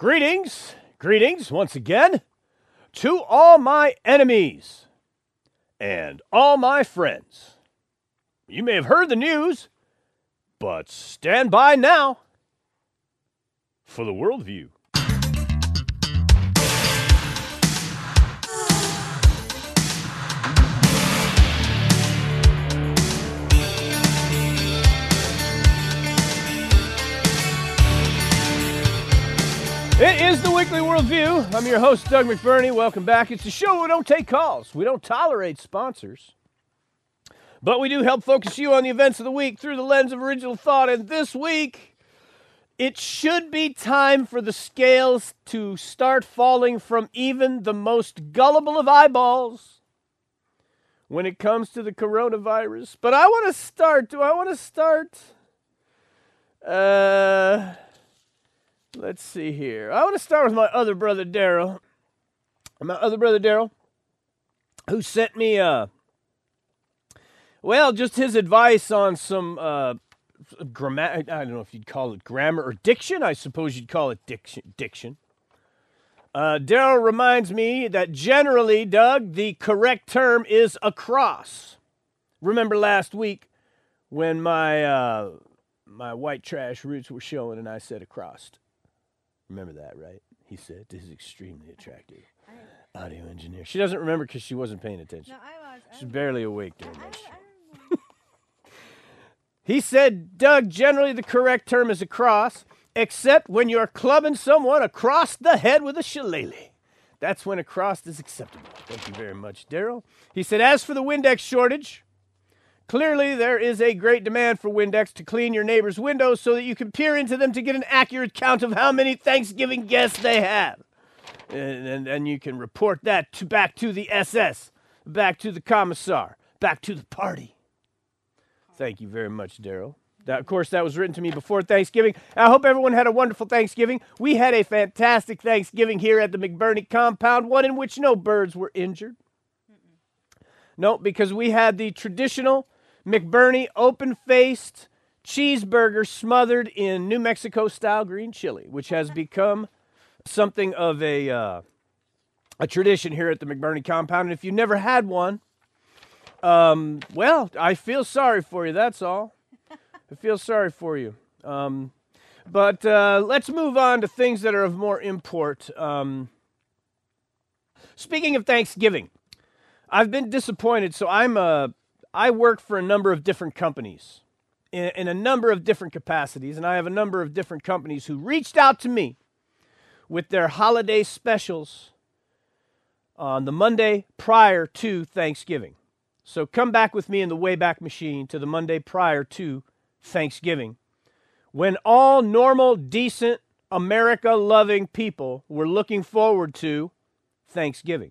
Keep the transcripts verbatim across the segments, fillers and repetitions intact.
Greetings, greetings once again to all my enemies and all my friends. You may have heard the news, but stand by now for the worldview. It is the Weekly Worldview. I'm your host, Doug McBurney. Welcome back. It's a show where we don't take calls. We don't tolerate sponsors. But we do help focus you on the events of the week through the lens of original thought. And this week, it should be time for the scales to start falling from even the most gullible of eyeballs when it comes to the coronavirus. But I want to start. Do I want to start? Uh... Let's see here. I want to start with my other brother, Daryl. My other brother, Daryl, who sent me, uh, well, just his advice on some uh, grammar. I don't know if you'd call it grammar or diction. I suppose you'd call it diction. diction. Uh, Daryl reminds me that generally, Doug, the correct term is across. Remember last week when my uh, my white trash roots were showing and I said across. Remember that, right? He said, this is extremely attractive. I, Audio engineer. She doesn't remember because she wasn't paying attention. No, I was. I She's was, barely awake during I, that I, show. He said, Doug, generally the correct term is across, except when you're clubbing someone across the head with a shillelagh. That's when across is acceptable. Thank you very much, Daryl. He said, as for the Windex shortage, clearly, there is a great demand for Windex to clean your neighbor's windows so that you can peer into them to get an accurate count of how many Thanksgiving guests they have. And, and, and you can report that to, back to the S S, back to the commissar, back to the party. Thank you very much, Daryl. That, of course, that was written to me before Thanksgiving. I hope everyone had a wonderful Thanksgiving. We had a fantastic Thanksgiving here at the McBurney compound, one in which no birds were injured. Mm-mm. No, because we had the traditional McBurney open-faced cheeseburger smothered in New Mexico-style green chili, which has become something of a uh, a tradition here at the McBurney compound. And if you never had one, um, well, I feel sorry for you, that's all. I feel sorry for you. Um, but uh, let's move on to things that are of more import. Um, speaking of Thanksgiving, I've been disappointed, so I'm a... I work for a number of different companies in, in a number of different capacities, and I have a number of different companies who reached out to me with their holiday specials on the Monday prior to Thanksgiving. So come back with me in the Wayback Machine to the Monday prior to Thanksgiving, when all normal, decent, America-loving people were looking forward to Thanksgiving.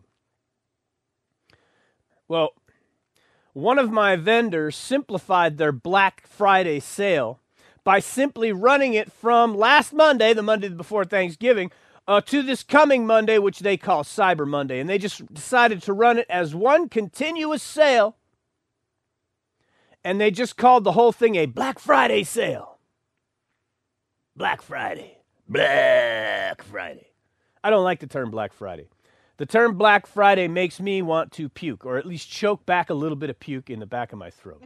Well, one of my vendors simplified their Black Friday sale by simply running it from last Monday, the Monday before Thanksgiving, uh, to this coming Monday, which they call Cyber Monday. And they just decided to run it as one continuous sale. And they just called the whole thing a Black Friday sale. Black Friday. Black Friday. I don't like the term Black Friday. The term Black Friday makes me want to puke, or at least choke back a little bit of puke in the back of my throat.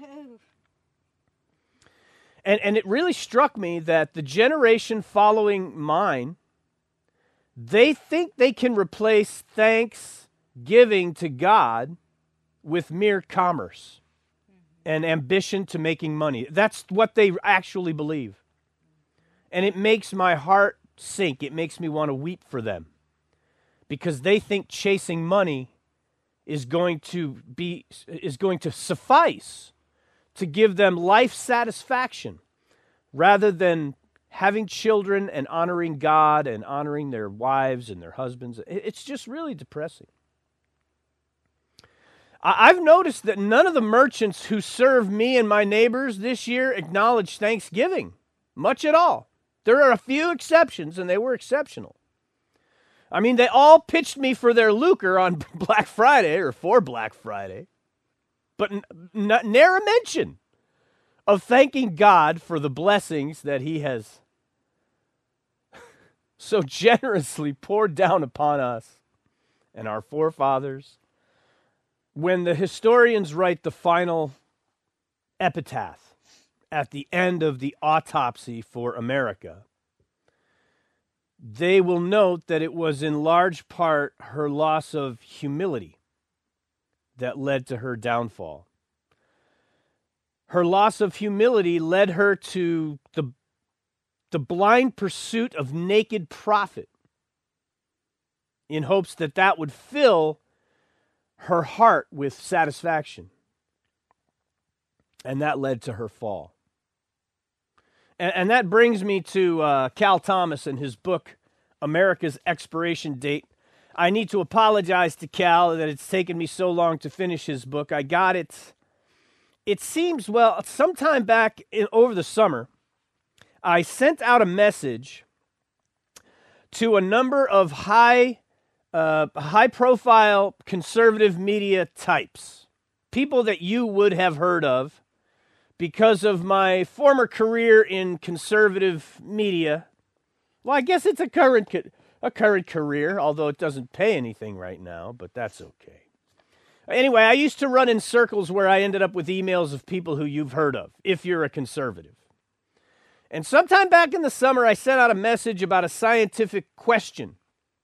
And and it really struck me that the generation following mine, they think they can replace thanksgiving to God with mere commerce and ambition to making money. That's what they actually believe. And it makes my heart sink. It makes me want to weep for them. Because they think chasing money is going to be is going to suffice to give them life satisfaction, rather than having children and honoring God and honoring their wives and their husbands. It's just really depressing. I've noticed that none of the merchants who serve me and my neighbors this year acknowledge Thanksgiving, much at all. There are a few exceptions, and they were exceptional. I mean, they all pitched me for their lucre on Black Friday or for Black Friday, but n- n- ne'er a mention of thanking God for the blessings that he has so generously poured down upon us and our forefathers, when the historians write the final epitaph at the end of the autopsy for America, they will note that it was in large part her loss of humility that led to her downfall. Her loss of humility led her to the, the blind pursuit of naked profit in hopes that that would fill her heart with satisfaction. And that led to her fall. And, and that brings me to uh, Cal Thomas and his book, America's Expiration Date. I need to apologize to Cal that it's taken me so long to finish his book. I got it, it seems, well, sometime back in, over the summer, I sent out a message to a number of high, uh, high-profile conservative media types, people that you would have heard of because of my former career in conservative media. Well, I guess it's a current a current career, although it doesn't pay anything right now, but that's okay. Anyway, I used to run in circles where I ended up with emails of people who you've heard of, if you're a conservative. And sometime back in the summer, I sent out a message about a scientific question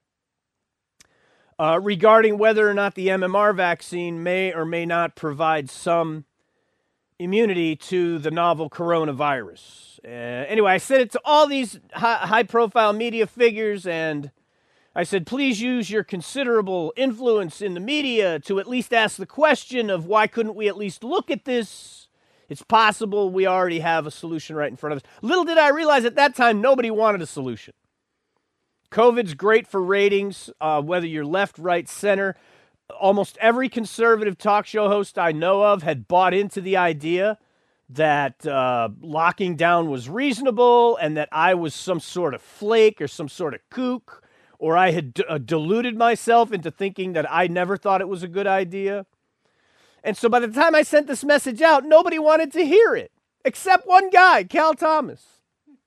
uh, regarding whether or not the M M R vaccine may or may not provide some immunity to the novel coronavirus. Uh, anyway, I sent it to all these high, high-profile media figures, and I said, please use your considerable influence in the media to at least ask the question of why couldn't we at least look at this? It's possible we already have a solution right in front of us. Little did I realize at that time, nobody wanted a solution. COVID's great for ratings, uh, whether you're left, right, center. Almost every conservative talk show host I know of had bought into the idea that uh, locking down was reasonable and that I was some sort of flake or some sort of kook, or I had d- uh, deluded myself into thinking that I never thought it was a good idea. And so by the time I sent this message out, nobody wanted to hear it, except one guy, Cal Thomas.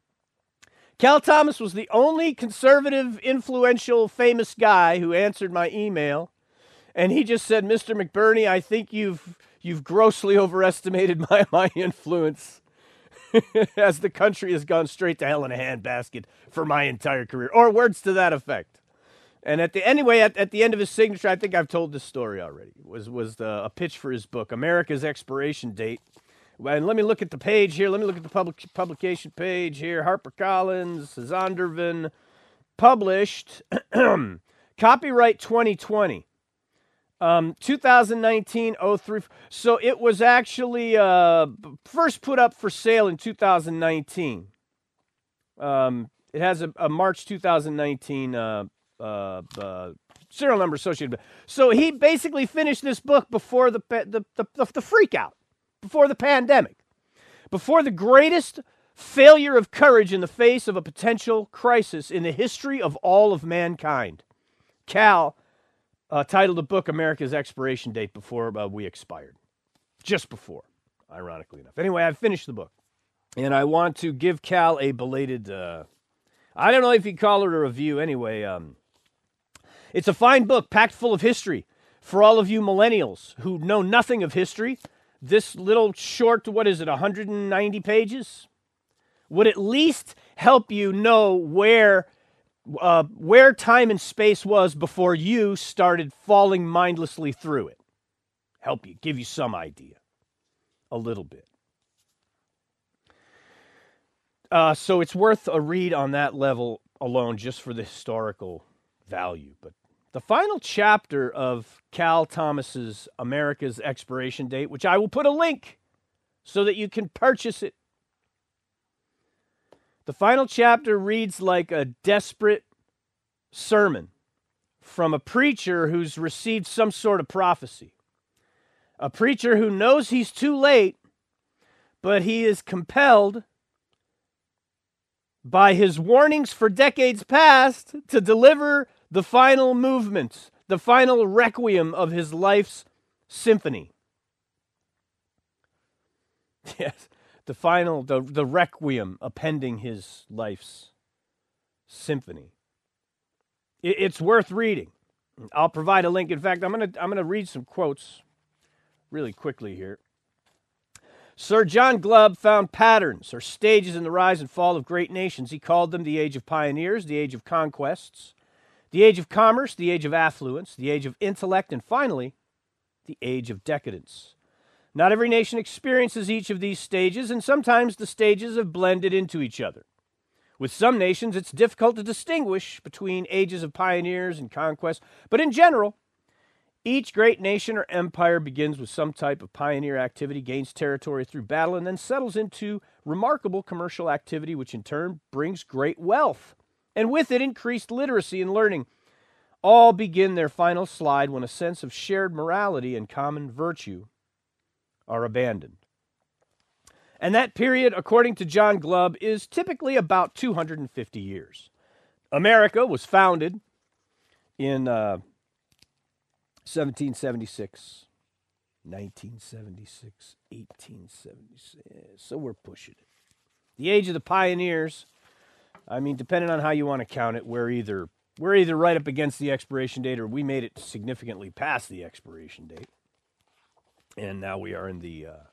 Cal Thomas was the only conservative, influential, famous guy who answered my email. And he just said, Mister McBurney, I think you've you've grossly overestimated my, my influence as the country has gone straight to hell in a handbasket for my entire career. Or words to that effect. And at the anyway, at, at the end of his signature, I think I've told this story already, was, was the, a pitch for his book, America's Expiration Date. And let me look at the page here. Let me look at the public, publication page here. HarperCollins, Zondervan, published, copyright twenty twenty. Um, twenty nineteen oh three. So it was actually uh, first put up for sale in two thousand nineteen. Um, it has a, a March two thousand nineteen uh, uh, uh, serial number associated with it. So he basically finished this book before the the, the, the, the freak out, before the pandemic, before the greatest failure of courage in the face of a potential crisis in the history of all of mankind. Cal Uh, titled the book, America's Expiration Date, before uh, we expired. Just before, ironically enough. Anyway, I've finished the book. And I want to give Cal a belated, uh, I don't know if you call it a review. Anyway, um, it's a fine book, packed full of history. For all of you millennials who know nothing of history, this little short, what is it, one hundred ninety pages, would at least help you know where Uh, where time and space was before you started falling mindlessly through it. Help you, give you some idea. A little bit. Uh, so it's worth a read on that level alone, just for the historical value. But the final chapter of Cal Thomas's America's Expiration Date, which I will put a link so that you can purchase it. The final chapter reads like a desperate sermon from a preacher who's received some sort of prophecy. A preacher who knows he's too late, but he is compelled by his warnings for decades past to deliver the final movement, the final requiem of his life's symphony. Yes. The final, the, the requiem appending his life's symphony. It's worth reading. I'll provide a link. In fact, I'm going to I'm going to read some quotes really quickly here. Sir John Glubb found patterns or stages in the rise and fall of great nations. He called them the age of pioneers, the age of conquests, the age of commerce, the age of affluence, the age of intellect, and finally, the age of decadence. Not every nation experiences each of these stages, and sometimes the stages have blended into each other. With some nations, it's difficult to distinguish between ages of pioneers and conquest, but in general, each great nation or empire begins with some type of pioneer activity, gains territory through battle, and then settles into remarkable commercial activity, which in turn brings great wealth, and with it increased literacy and learning. All begin their final slide when a sense of shared morality and common virtue are abandoned. And that period, according to John Glubb, is typically about two hundred fifty years. America was founded in uh, seventeen seventy-six, nineteen seventy-six, eighteen seventy-six. So we're pushing it. The age of the pioneers, I mean, depending on how you want to count it, we're either we're either right up against the expiration date or we made it significantly past the expiration date. And now we are in the, uh,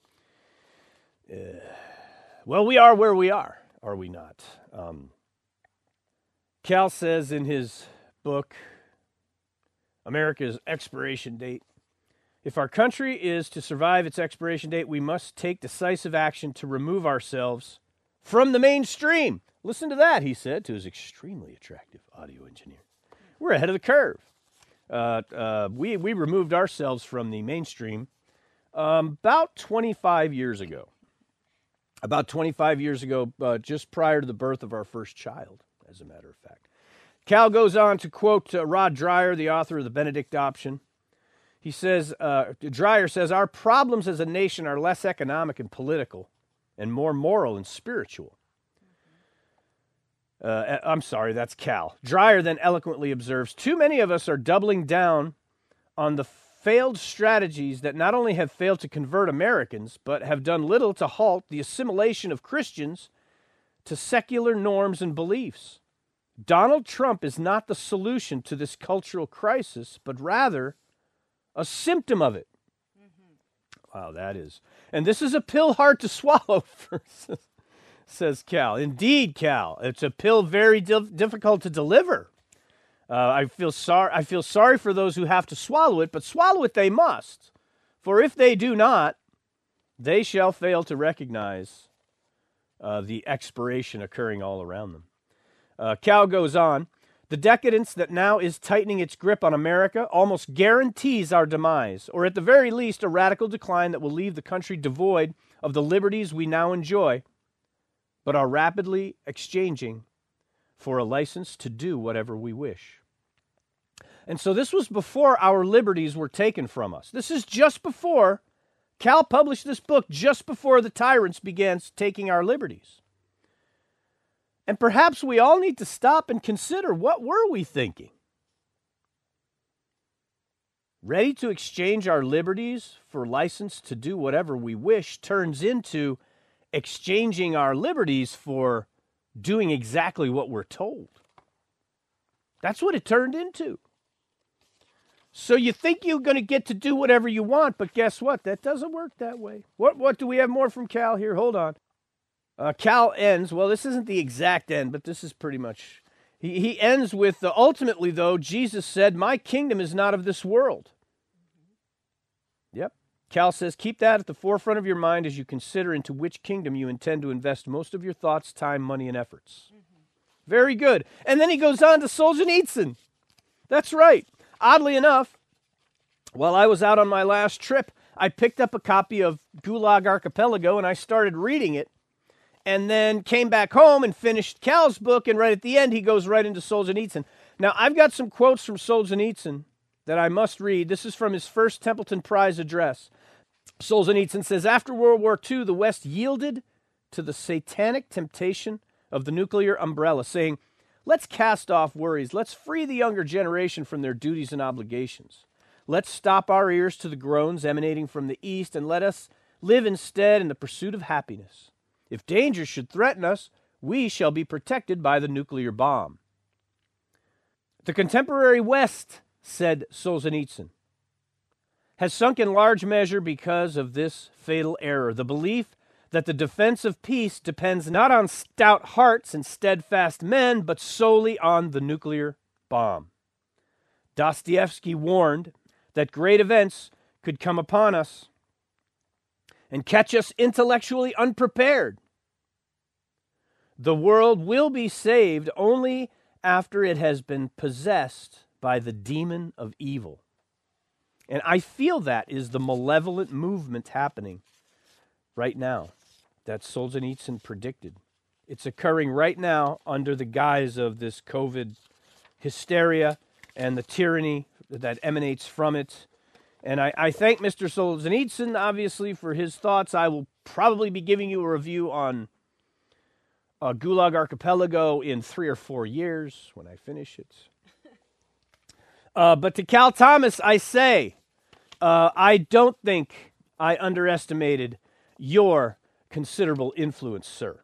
uh, well, we are where we are, are we not? Um, Cal says in his book, America's Expiration Date, if our country is to survive its expiration date, we must take decisive action to remove ourselves from the mainstream. Listen to that, he said to his extremely attractive audio engineer. We're ahead of the curve. Uh, uh, we, we removed ourselves from the mainstream um, about twenty-five years ago. About twenty-five years ago, uh, just prior to the birth of our first child, as a matter of fact. Cal goes on to quote uh, Rod Dreher, the author of The Benedict Option. He says, uh, Dreher says, our problems as a nation are less economic and political and more moral and spiritual. Uh, I'm sorry, that's Cal. Dreher then eloquently observes, too many of us are doubling down on the failed strategies that not only have failed to convert Americans, but have done little to halt the assimilation of Christians to secular norms and beliefs. Donald Trump is not the solution to this cultural crisis, but rather a symptom of it. Mm-hmm. Wow, that is. And this is a pill hard to swallow, for, says Cal. Indeed, Cal, it's a pill very dif- difficult to deliver. Uh, I feel sorry. I feel sorry for those who have to swallow it, but swallow it they must. For if they do not, they shall fail to recognize uh, the expiration occurring all around them. Uh, Cal goes on, the decadence that now is tightening its grip on America almost guarantees our demise, or at the very least a radical decline that will leave the country devoid of the liberties we now enjoy, but are rapidly exchanging for a license to do whatever we wish. And so this was before our liberties were taken from us. This is just before, Cal published this book just before the tyrants began taking our liberties. And perhaps we all need to stop and consider, what were we thinking? Ready to exchange our liberties for license to do whatever we wish turns into exchanging our liberties for doing exactly what we're told. That's what it turned into. So you think you're going to get to do whatever you want, but guess what? That doesn't work that way. What, what do we have more from Cal here? Hold on. Uh, Cal ends, well, this isn't the exact end, but this is pretty much, he, he ends with, uh, ultimately, though, Jesus said, my kingdom is not of this world. Mm-hmm. Yep. Cal says, keep that at the forefront of your mind as you consider into which kingdom you intend to invest most of your thoughts, time, money, and efforts. Mm-hmm. Very good. And then he goes on to Solzhenitsyn. That's right. Oddly enough, while I was out on my last trip, I picked up a copy of Gulag Archipelago and I started reading it. And then came back home and finished Cal's book, and right at the end, he goes right into Solzhenitsyn. Now, I've got some quotes from Solzhenitsyn that I must read. This is from his first Templeton Prize address. Solzhenitsyn says, after World War Two, the West yielded to the satanic temptation of the nuclear umbrella, saying, let's cast off worries. Let's free the younger generation from their duties and obligations. Let's stop our ears to the groans emanating from the East, and let us live instead in the pursuit of happiness. If danger should threaten us, we shall be protected by the nuclear bomb. The contemporary West, said Solzhenitsyn, has sunk in large measure because of this fatal error, the belief that the defense of peace depends not on stout hearts and steadfast men, but solely on the nuclear bomb. Dostoevsky warned that great events could come upon us and catch us intellectually unprepared. The world will be saved only after it has been possessed by the demon of evil. And I feel that is the malevolent movement happening right now that Solzhenitsyn predicted. It's occurring right now under the guise of this COVID hysteria and the tyranny that emanates from it. And I, I thank Mister Solzhenitsyn, obviously, for his thoughts. I will probably be giving you a review on uh, Gulag Archipelago in three or four years when I finish it. Uh, but to Cal Thomas, I say, uh, I don't think I underestimated your considerable influence, sir.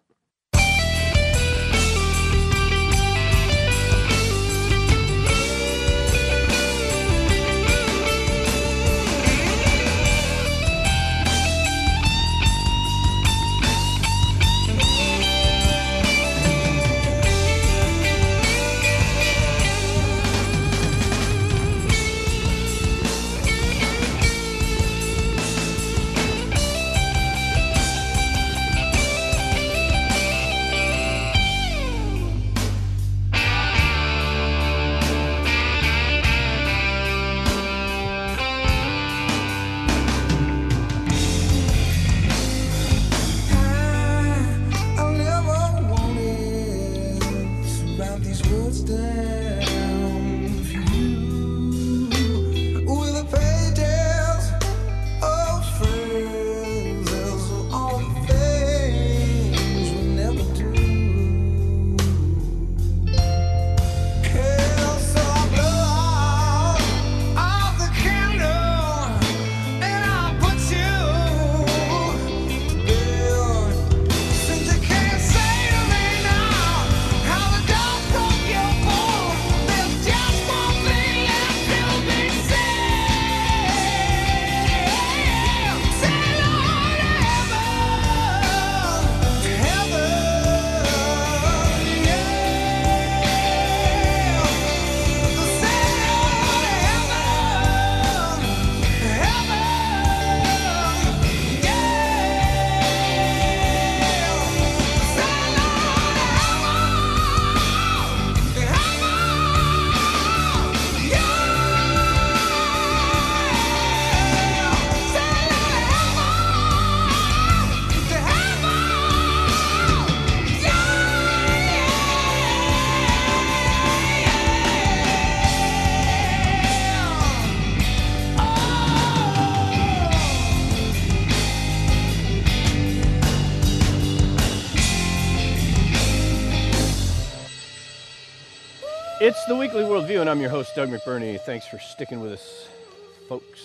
It's the Weekly Worldview, and I'm your host, Doug McBurney. Thanks for sticking with us, folks.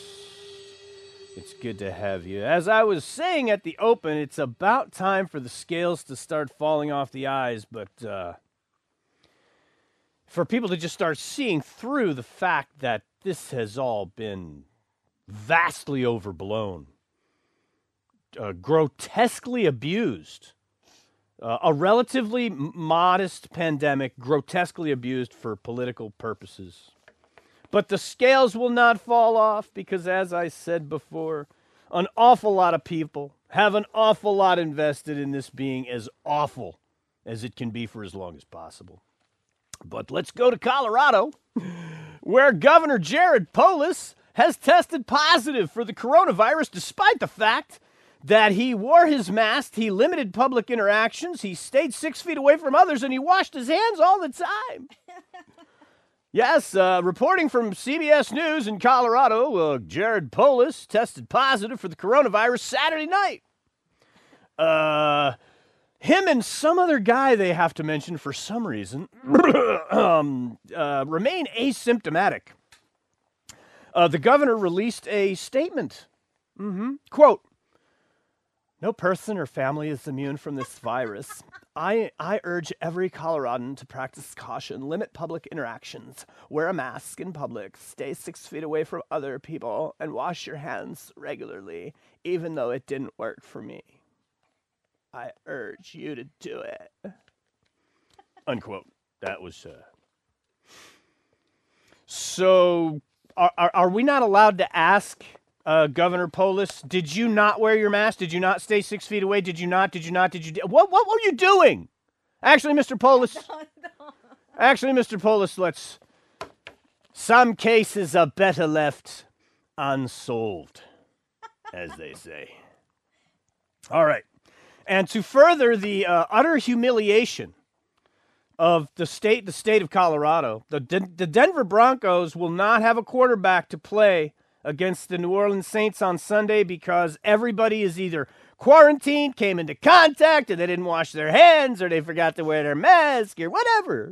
It's good to have you. As I was saying at the open, it's about time for the scales to start falling off the eyes, but uh, for people to just start seeing through the fact that this has all been vastly overblown, uh, grotesquely abused. Uh, a relatively m- modest pandemic, grotesquely abused for political purposes. But the scales will not fall off because, as I said before, an awful lot of people have an awful lot invested in this being as awful as it can be for as long as possible. But let's go to Colorado, where Governor Jared Polis has tested positive for the coronavirus despite the fact that he wore his mask, he limited public interactions, he stayed six feet away from others, and he washed his hands all the time. Yes, uh, reporting from C B S News in Colorado, uh, Jared Polis tested positive for the coronavirus Saturday night. Uh, him and some other guy they have to mention for some reason um, uh, remain asymptomatic. Uh, the governor released a statement. Mm-hmm. Quote, No person or family is immune from this virus. I, I urge every Coloradan to practice caution, limit public interactions, wear a mask in public, stay six feet away from other people, and wash your hands regularly, even though it didn't work for me. I urge you to do it. Unquote. That was, uh... So, are, are, are we not allowed to ask... Uh, Governor Polis, did you not wear your mask? Did you not stay six feet away? Did you not? Did you not? Did you? Do- what? What were you doing? Actually, Mister Polis. No, no. Actually, Mister Polis, let's. Some cases are better left unsolved, as they say. All right, and to further the uh, utter humiliation of the state, the state of Colorado, the De- the Denver Broncos will not have a quarterback to play against the New Orleans Saints on Sunday because everybody is either quarantined, came into contact, and they didn't wash their hands, or they forgot to wear their mask, or whatever.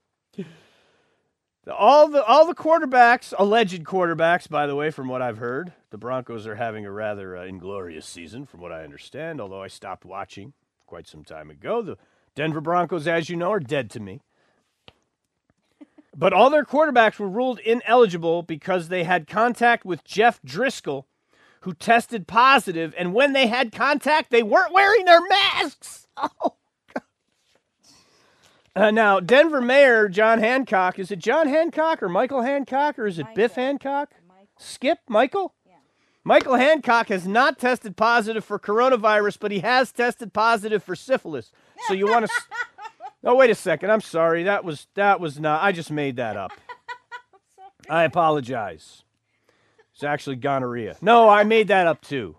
All the all the quarterbacks, alleged quarterbacks, by the way, from what I've heard, the Broncos are having a rather uh, inglorious season, from what I understand, although I stopped watching quite some time ago. The Denver Broncos, as you know, are dead to me. But all their quarterbacks were ruled ineligible because they had contact with Jeff Driscoll, who tested positive, and when they had contact, they weren't wearing their masks. Oh, God. Uh, now, Denver Mayor John Hancock, is it John Hancock or Michael Hancock, or is it Michael. Biff Hancock? Michael. Skip, Michael? Yeah. Michael Hancock has not tested positive for coronavirus, but he has tested positive for syphilis. So you want to... Oh, wait a second. I'm sorry. That was that was not. I just made that up. I apologize. It's actually gonorrhea. No, I made that up too.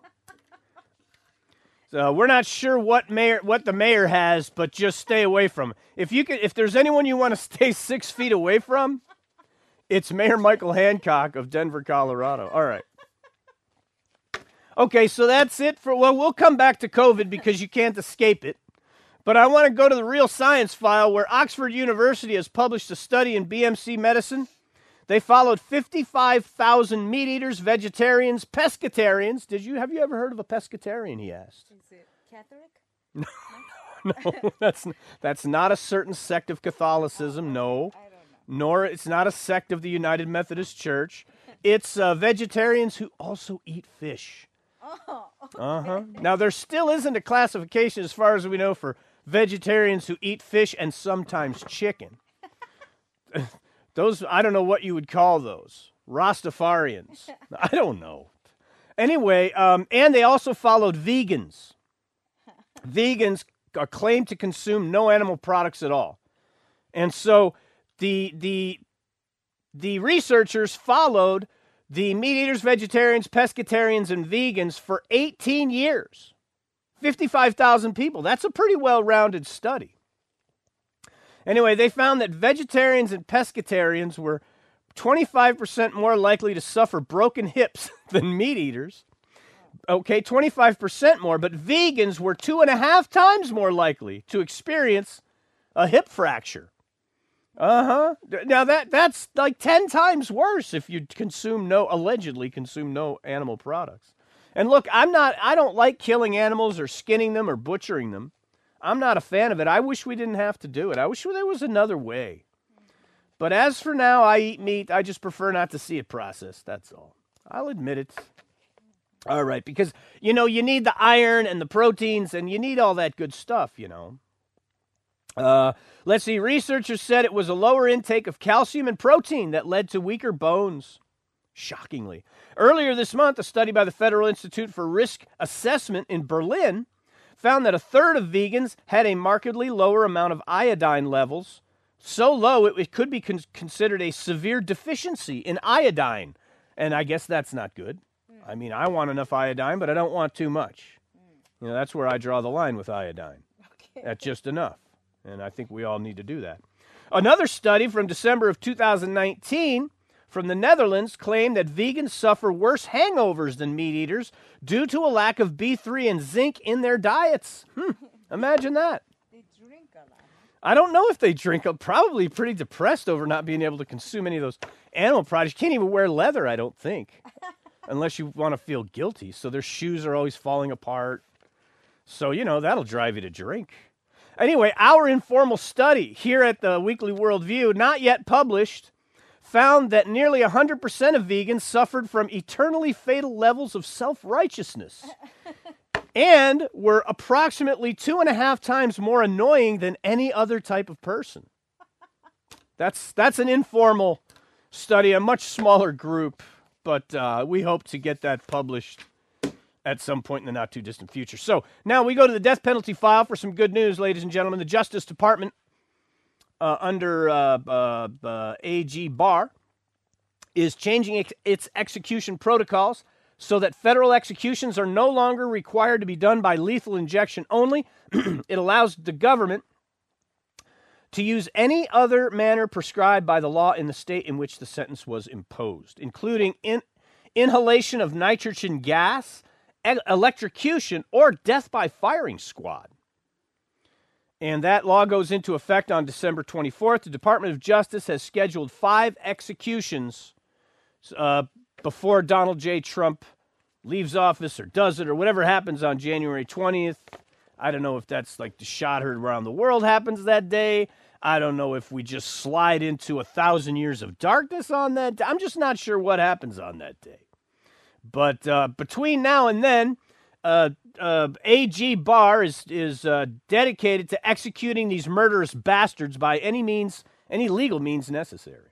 So we're not sure what mayor, what the mayor has, but just stay away from it. If you can, if there's anyone you want to stay six feet away from, it's Mayor Michael Hancock of Denver, Colorado. All right. Okay, so that's it for. Well, we'll come back to COVID because you can't escape it. But I want to go to the Real Science File, where Oxford University has published a study in B M C Medicine. They followed fifty-five thousand meat eaters, vegetarians, pescatarians. Did you have you ever heard of a pescatarian? He asked. Is it Catholic? No, no, that's that's not a certain sect of Catholicism. No, I don't know. Nor it's not a sect of the United Methodist Church. It's uh, vegetarians who also eat fish. Oh. Okay. Uh huh. Now there still isn't a classification, as far as we know, for vegetarians who eat fish and sometimes chicken. Those, I don't know what you would call those. Rastafarians. I don't know. Anyway, um, and they also followed vegans. Vegans are claimed to consume no animal products at all. And so the the the researchers followed the meat eaters, vegetarians, pescatarians, and vegans for eighteen years. fifty-five thousand people. That's a pretty well-rounded study. Anyway, they found that vegetarians and pescatarians were twenty-five percent more likely to suffer broken hips than meat eaters. Okay, twenty-five percent more, but vegans were two and a half times more likely to experience a hip fracture. Uh-huh. Now that that's like ten times worse if you consume no, allegedly consume no animal products. And look, I'm not, I don't like killing animals or skinning them or butchering them. I'm not a fan of it. I wish we didn't have to do it. I wish there was another way. But as for now, I eat meat. I just prefer not to see it processed. That's all. I'll admit it. All right, because, you know, you need the iron and the proteins, and you need all that good stuff, you know. Uh, let's see. Researchers said it was a lower intake of calcium and protein that led to weaker bones. Shockingly. Earlier this month, a study by the Federal Institute for Risk Assessment in Berlin found that a third of vegans had a markedly lower amount of iodine levels. So low, it, it could be con- considered a severe deficiency in iodine. And I guess that's not good. I mean, I want enough iodine, but I don't want too much. You know, that's where I draw the line with iodine. Okay. That's just enough. And I think we all need to do that. Another study from December of two thousand nineteen from the Netherlands claimed that vegans suffer worse hangovers than meat eaters due to a lack of B three and zinc in their diets. Hmm, imagine that. They drink a lot. I don't know if they drink. Probably pretty depressed over not being able to consume any of those animal products. You can't even wear leather, I don't think, unless you want to feel guilty. So their shoes are always falling apart. So, you know, that'll drive you to drink. Anyway, our informal study here at the Weekly Worldview, not yet published, found that nearly one hundred percent of vegans suffered from eternally fatal levels of self-righteousness and were approximately two and a half times more annoying than any other type of person. That's, that's an informal study, a much smaller group, but uh, we hope to get that published at some point in the not-too-distant future. So now we go to the death penalty file for some good news, ladies and gentlemen. The Justice Department, uh, under uh, uh, uh, A G Barr, is changing ex- its execution protocols so that federal executions are no longer required to be done by lethal injection only. It allows the government to use any other manner prescribed by the law in the state in which the sentence was imposed, including in- inhalation of nitrogen gas, electrocution, or death by firing squad. And that law goes into effect on December twenty-fourth. The Department of Justice has scheduled five executions uh, before Donald J. Trump leaves office or does it or whatever happens on January twentieth. I don't know if that's like the shot heard around the world happens that day. I don't know if we just slide into a thousand years of darkness on that day. I'm just not sure what happens on that day. But uh, between now and then, uh, uh, A G Barr is is uh, dedicated to executing these murderous bastards by any means, any legal means necessary.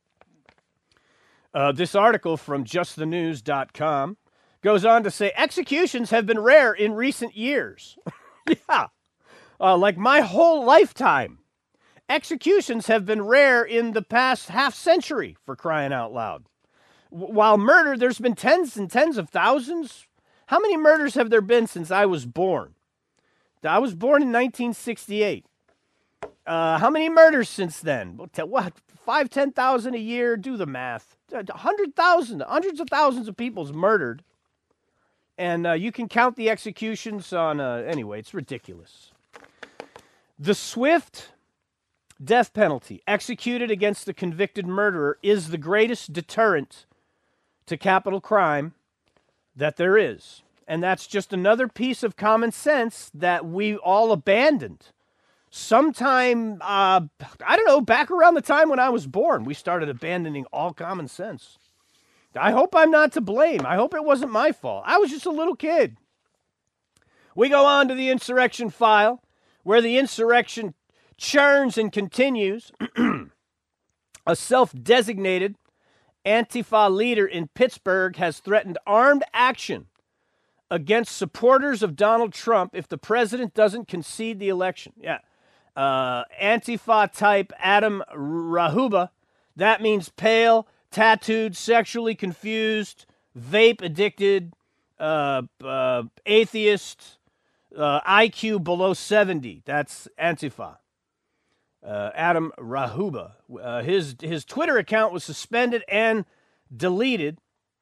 Uh, this article from just the news dot com goes on to say executions have been rare in recent years. yeah, uh, like my whole lifetime. Executions have been rare in the past half century, for crying out loud. While murder, there's been tens and tens of thousands. How many murders have there been since I was born? I was born in nineteen sixty-eight. Uh, how many murders since then? What, five, ten thousand a year? Do the math. A hundred thousand, hundreds of thousands of people's murdered. And uh, you can count the executions on, uh, anyway, it's ridiculous. The swift death penalty executed against the convicted murderer is the greatest deterrent to capital crime that there is. And that's just another piece of common sense that we all abandoned. Sometime, uh, I don't know, back around the time when I was born, we started abandoning all common sense. I hope I'm not to blame. I hope it wasn't my fault. I was just a little kid. We go on to the insurrection file, where the insurrection churns and continues. A self-designated Antifa leader in Pittsburgh has threatened armed action against supporters of Donald Trump if the president doesn't concede the election. Yeah. Uh, Antifa type Adam Rahuba, that means pale, tattooed, sexually confused, vape addicted, uh, uh, atheist, uh, I Q below seventy. That's Antifa. Uh, Adam Rahuba. Uh, his his Twitter account was suspended and deleted.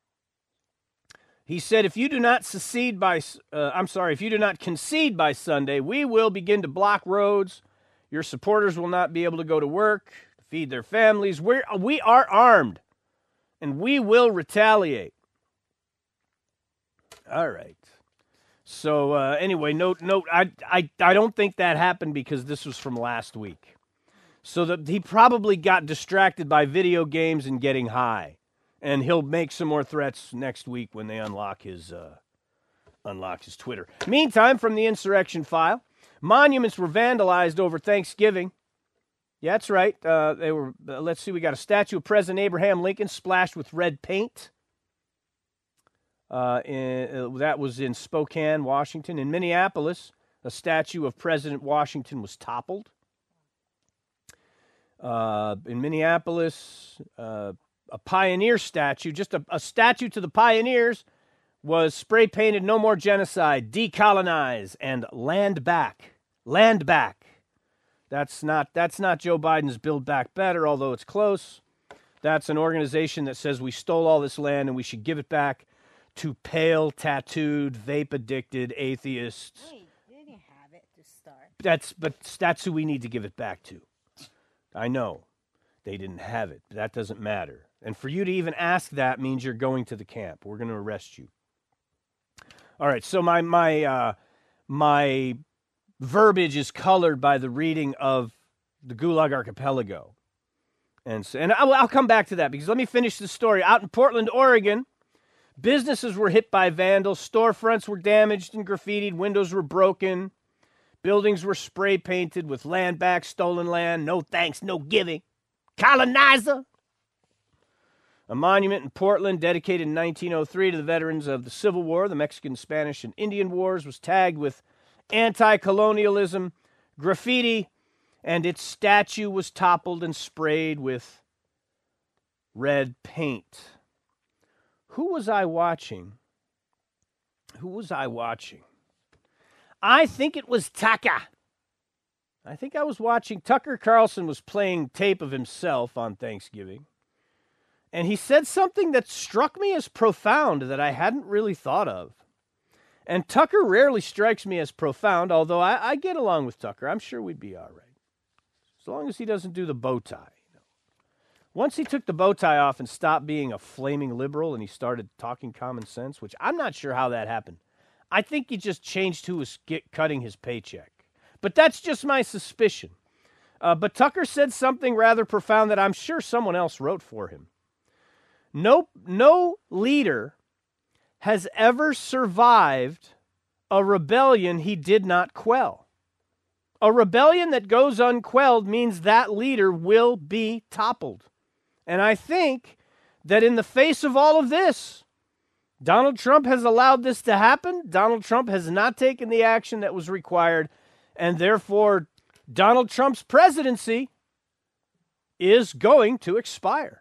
He said, "If you do not secede by, uh, I'm sorry, if you do not concede by Sunday, we will begin to block roads. Your supporters will not be able to go to work, feed their families. We're we are armed, and we will retaliate." All right. So uh, anyway, note note. I I I don't think that happened because this was from last week. So that he probably got distracted by video games and getting high, and he'll make some more threats next week when they unlock his uh, unlock his Twitter. Meantime, from the insurrection file, monuments were vandalized over Thanksgiving. Yeah, that's right. Uh, they were. Uh, let's see. We got a statue of President Abraham Lincoln splashed with red paint. Uh, in, uh, that was in Spokane, Washington. In Minneapolis, a statue of President Washington was toppled. Uh, in Minneapolis, uh, a pioneer statue, just a, a statue to the pioneers, was spray painted "No More Genocide, Decolonize, and Land Back." Land Back. That's not that's not Joe Biden's Build Back Better, although it's close. That's an organization that says we stole all this land and we should give it back to pale, tattooed, vape-addicted atheists. Wait, they didn't have it to start. That's but that's who we need to give it back to. I know they didn't have it, but that doesn't matter. And for you to even ask that means you're going to the camp. We're going to arrest you. All right, so my my uh, my verbiage is colored by the reading of the Gulag Archipelago. And, so, and I'll, I'll come back to that because let me finish the story. Out in Portland, Oregon, businesses were hit by vandals. Storefronts were damaged and graffitied. Windows were broken. Buildings were spray painted with land back, stolen land, no thanks, no giving. Colonizer. A monument in Portland dedicated in nineteen oh three to the veterans of the Civil War, the Mexican, Spanish, and Indian Wars was tagged with anti-colonialism graffiti, and its statue was toppled and sprayed with red paint. Who was I watching? Who was I watching? I think it was Tucker. I think I was watching. Tucker Carlson was playing tape of himself on Thanksgiving. And he said something that struck me as profound that I hadn't really thought of. And Tucker rarely strikes me as profound, although I, I get along with Tucker. I'm sure we'd be all right. As long as he doesn't do the bow tie. You know. Once he took the bow tie off and stopped being a flaming liberal and he started talking common sense, which I'm not sure how that happened. I think he just changed who was get, cutting his paycheck. But that's just my suspicion. Uh, but Tucker said something rather profound that I'm sure someone else wrote for him. No, no leader has ever survived a rebellion he did not quell. A rebellion that goes unquelled means that leader will be toppled. And I think that in the face of all of this, Donald Trump has allowed this to happen. Donald Trump has not taken the action that was required, and therefore Donald Trump's presidency is going to expire.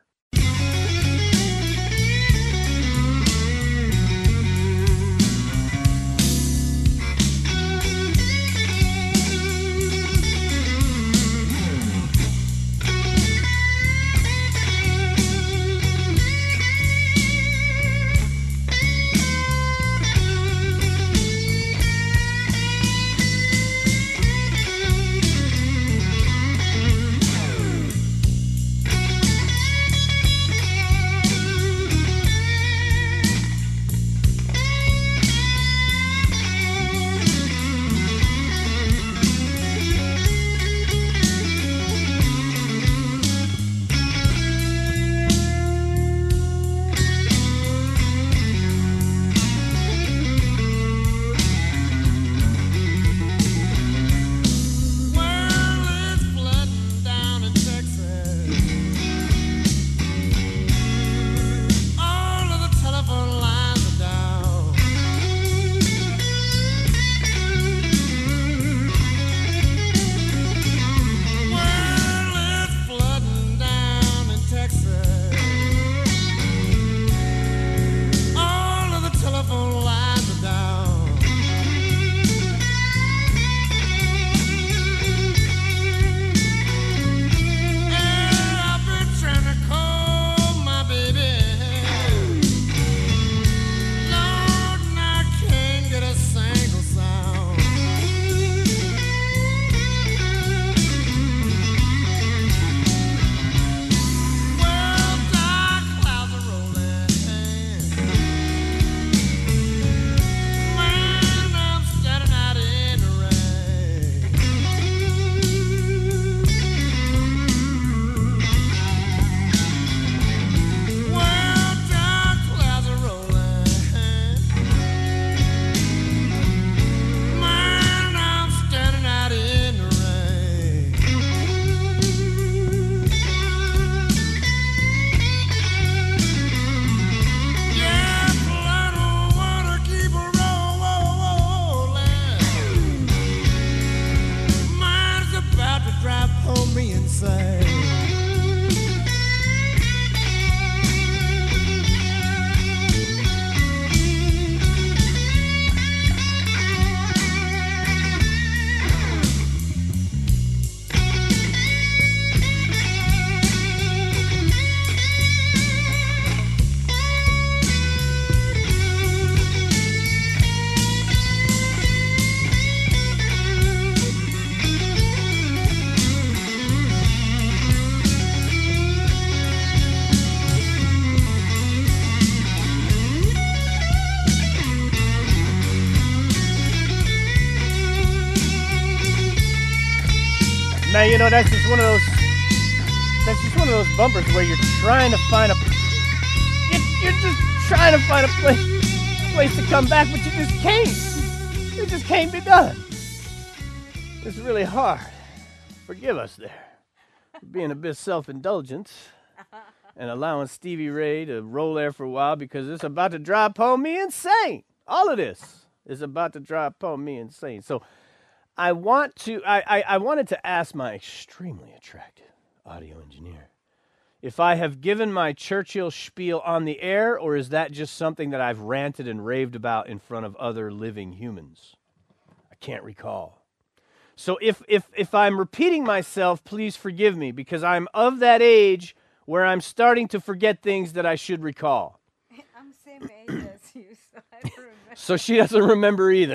Now, you know, that's just one of those, that's just one of those bumpers where you're trying to find a, you're just trying to find a place, place to come back, but you just can't. It just can't be done. It's really hard. Forgive us there for being a bit self-indulgent and allowing Stevie Ray to roll there for a while because it's about to drive home me insane. All of this is about to drive home me insane. So I want to, I, I, I wanted to ask my extremely attractive audio engineer if I have given my Churchill spiel on the air, or is that just something that I've ranted and raved about in front of other living humans? I can't recall. So if if if I'm repeating myself, please forgive me, because I'm of that age where I'm starting to forget things that I should recall. I'm the same age as you, so I don't remember. So she doesn't remember either.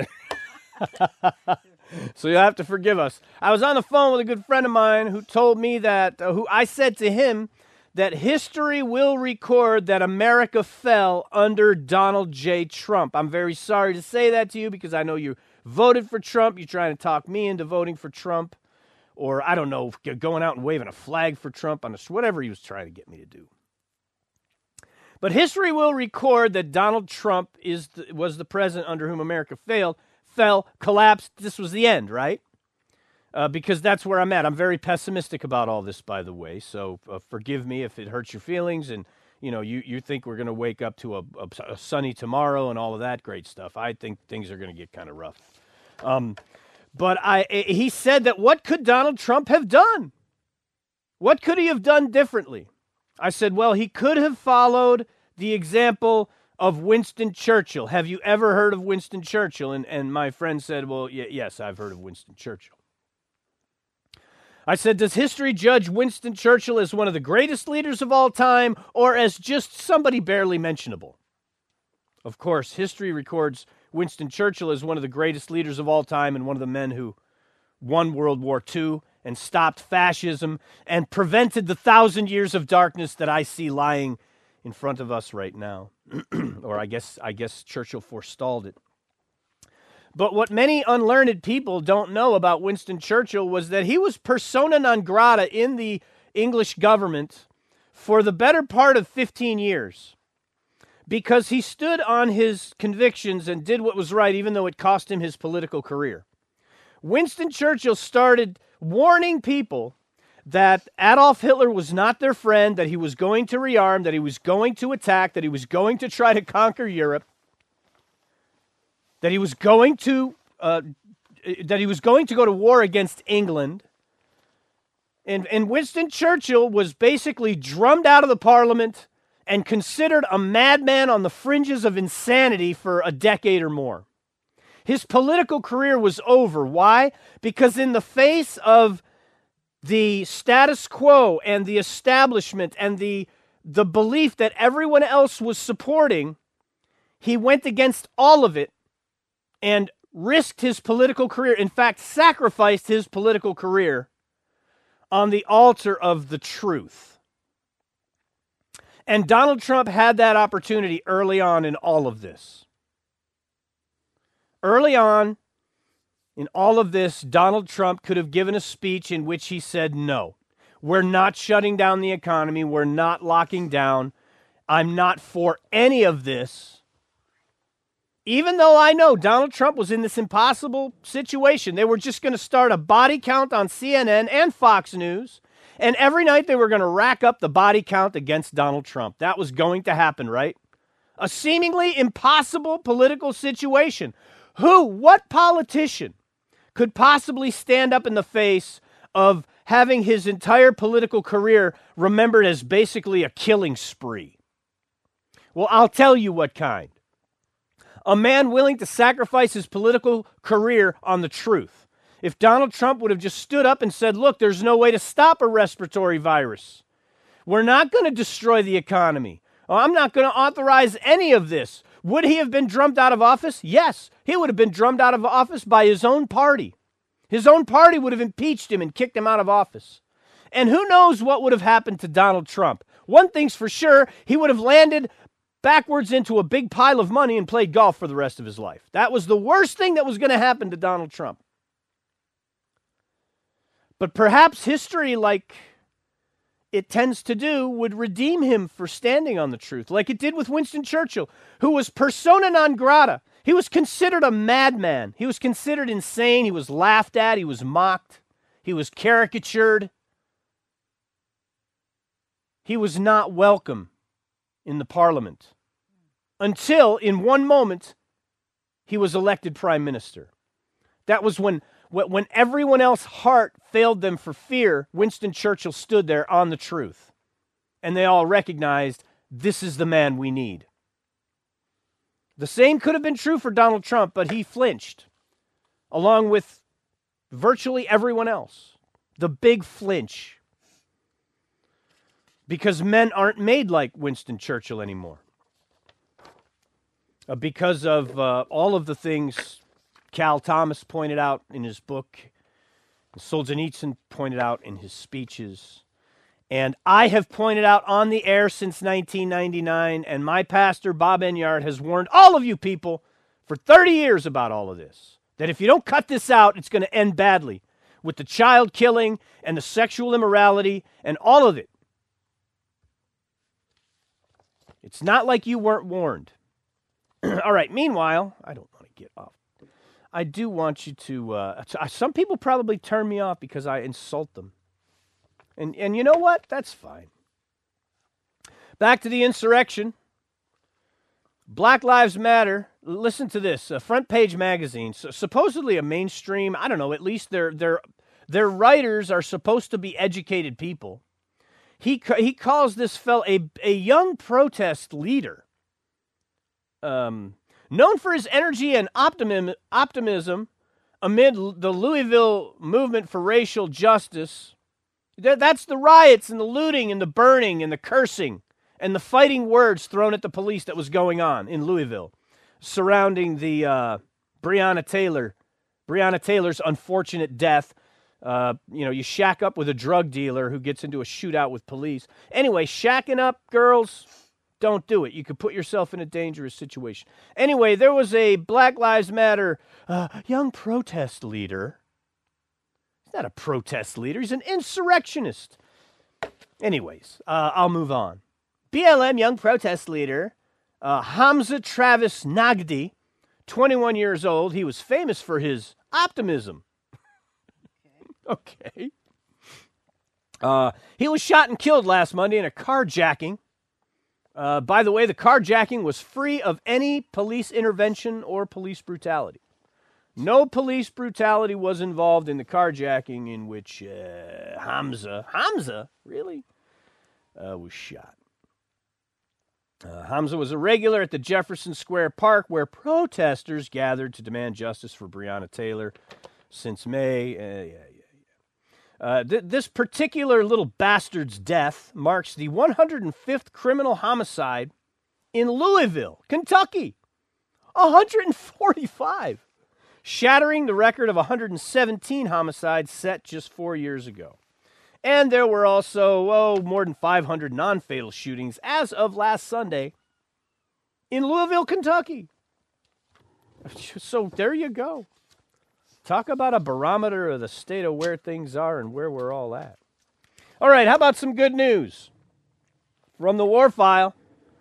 So you'll have to forgive us. I was on the phone with a good friend of mine who told me that, uh, who I said to him, that history will record that America fell under Donald J. Trump. I'm very sorry to say that to you because I know you voted for Trump. You're trying to talk me into voting for Trump. Or, I don't know, going out and waving a flag for Trump on a, whatever he was trying to get me to do. But history will record that Donald Trump is the, was the president under whom America failed, fell, collapsed. This was the end, right? Uh, because that's where I'm at. I'm very pessimistic about all this, by the way. So uh, forgive me if it hurts your feelings, and you know you, you think we're going to wake up to a, a, a sunny tomorrow and all of that great stuff. I think things are going to get kind of rough. Um, but I he said that what could Donald Trump have done? What could he have done differently? I said, well, he could have followed the example of Winston Churchill. Have you ever heard of Winston Churchill? And and my friend said, well, y- yes, I've heard of Winston Churchill. I said, does history judge Winston Churchill as one of the greatest leaders of all time or as just somebody barely mentionable? Of course, history records Winston Churchill as one of the greatest leaders of all time and one of the men who won World War Two and stopped fascism and prevented the thousand years of darkness that I see lying in front of us right now. Or I guess I guess Churchill forestalled it. But what many unlearned people don't know about Winston Churchill was that he was persona non grata in the English government for the better part of fifteen years because he stood on his convictions and did what was right, even though it cost him his political career. Winston Churchill started warning people that Adolf Hitler was not their friend, that he was going to rearm, that he was going to attack, that he was going to try to conquer Europe, that he was going to uh, that he was going to go to war against England. And, and Winston Churchill was basically drummed out of the parliament and considered a madman on the fringes of insanity for a decade or more. His political career was over. Why? Because in the face of the status quo and the establishment and the, the belief that everyone else was supporting, he went against all of it and risked his political career, in fact, sacrificed his political career on the altar of the truth. And Donald Trump had that opportunity early on in all of this. Early on in all of this, Donald Trump could have given a speech in which he said, no, we're not shutting down the economy. We're not locking down. I'm not for any of this. Even though I know Donald Trump was in this impossible situation. They were just going to start a body count on C N N and Fox News. And every night they were going to rack up the body count against Donald Trump. That was going to happen, right? A seemingly impossible political situation. Who, what politician could possibly stand up in the face of having his entire political career remembered as basically a killing spree? Well, I'll tell you what kind. A man willing to sacrifice his political career on the truth. If Donald Trump would have just stood up and said, look, there's no way to stop a respiratory virus. We're not going to destroy the economy. I'm not going to authorize any of this. Would he have been drummed out of office? Yes, he would have been drummed out of office by his own party. His own party would have impeached him and kicked him out of office. And who knows what would have happened to Donald Trump. One thing's for sure, he would have landed backwards into a big pile of money and played golf for the rest of his life. That was the worst thing that was going to happen to Donald Trump. But perhaps history, like it tends to do, would redeem him for standing on the truth, like it did with Winston Churchill, who was persona non grata. He was considered a madman. He was considered insane. He was laughed at. He was mocked. He was caricatured. He was not welcome in the parliament until, in one moment, he was elected prime minister. That was when, when everyone else's heart failed them for fear. Winston Churchill stood there on the truth. And they all recognized, this is the man we need. The same could have been true for Donald Trump, but he flinched, along with virtually everyone else. The big flinch. Because men aren't made like Winston Churchill anymore. Uh, because of uh, all of the things Cal Thomas pointed out in his book, Solzhenitsyn pointed out in his speeches, and I have pointed out on the air since nineteen ninety-nine, and my pastor, Bob Enyart, has warned all of you people for thirty years about all of this, that if you don't cut this out, it's going to end badly with the child killing and the sexual immorality and all of it. It's not like you weren't warned. All right, meanwhile, I don't want to get off. I do want you to, uh, some people probably turn me off because I insult them. And and you know what? That's fine. Back to the insurrection. Black Lives Matter. Listen to this. Uh, Front Page Magazine. So supposedly a mainstream, I don't know, at least their their their writers are supposed to be educated people. He he calls this fellow a, a young protest leader. Um, known for his energy and optimism, optimism amid the Louisville movement for racial justice. That's the riots and the looting and the burning and the cursing and the fighting words thrown at the police that was going on in Louisville surrounding the uh, Breonna Taylor, Breonna Taylor's unfortunate death. Uh, you know, you shack up with a drug dealer who gets into a shootout with police. Anyway, shacking up, girls, don't do it. You could put yourself in a dangerous situation. Anyway, there was a Black Lives Matter uh, young protest leader. He's not a protest leader. He's an insurrectionist. Anyways, uh, I'll move on. B L M young protest leader, uh, Hamza Travis Nagdi, twenty-one years old. He was famous for his optimism. Okay. Uh, he was shot and killed last Monday in a carjacking. Uh, by the way, the carjacking was free of any police intervention or police brutality. No police brutality was involved in the carjacking in which uh, Hamza, Hamza, really, uh, was shot. Uh, Hamza was a regular at the Jefferson Square Park where protesters gathered to demand justice for Breonna Taylor since May. Uh, yeah, yeah. Uh, th- this particular little bastard's death marks the one hundred fifth criminal homicide in Louisville, Kentucky. one hundred forty-five. Shattering the record of one hundred seventeen homicides set just four years ago. And there were also, oh, more than five hundred non-fatal shootings as of last Sunday in Louisville, Kentucky. So there you go. Talk about a barometer of the state of where things are and where we're all at. All right, how about some good news? From the War File.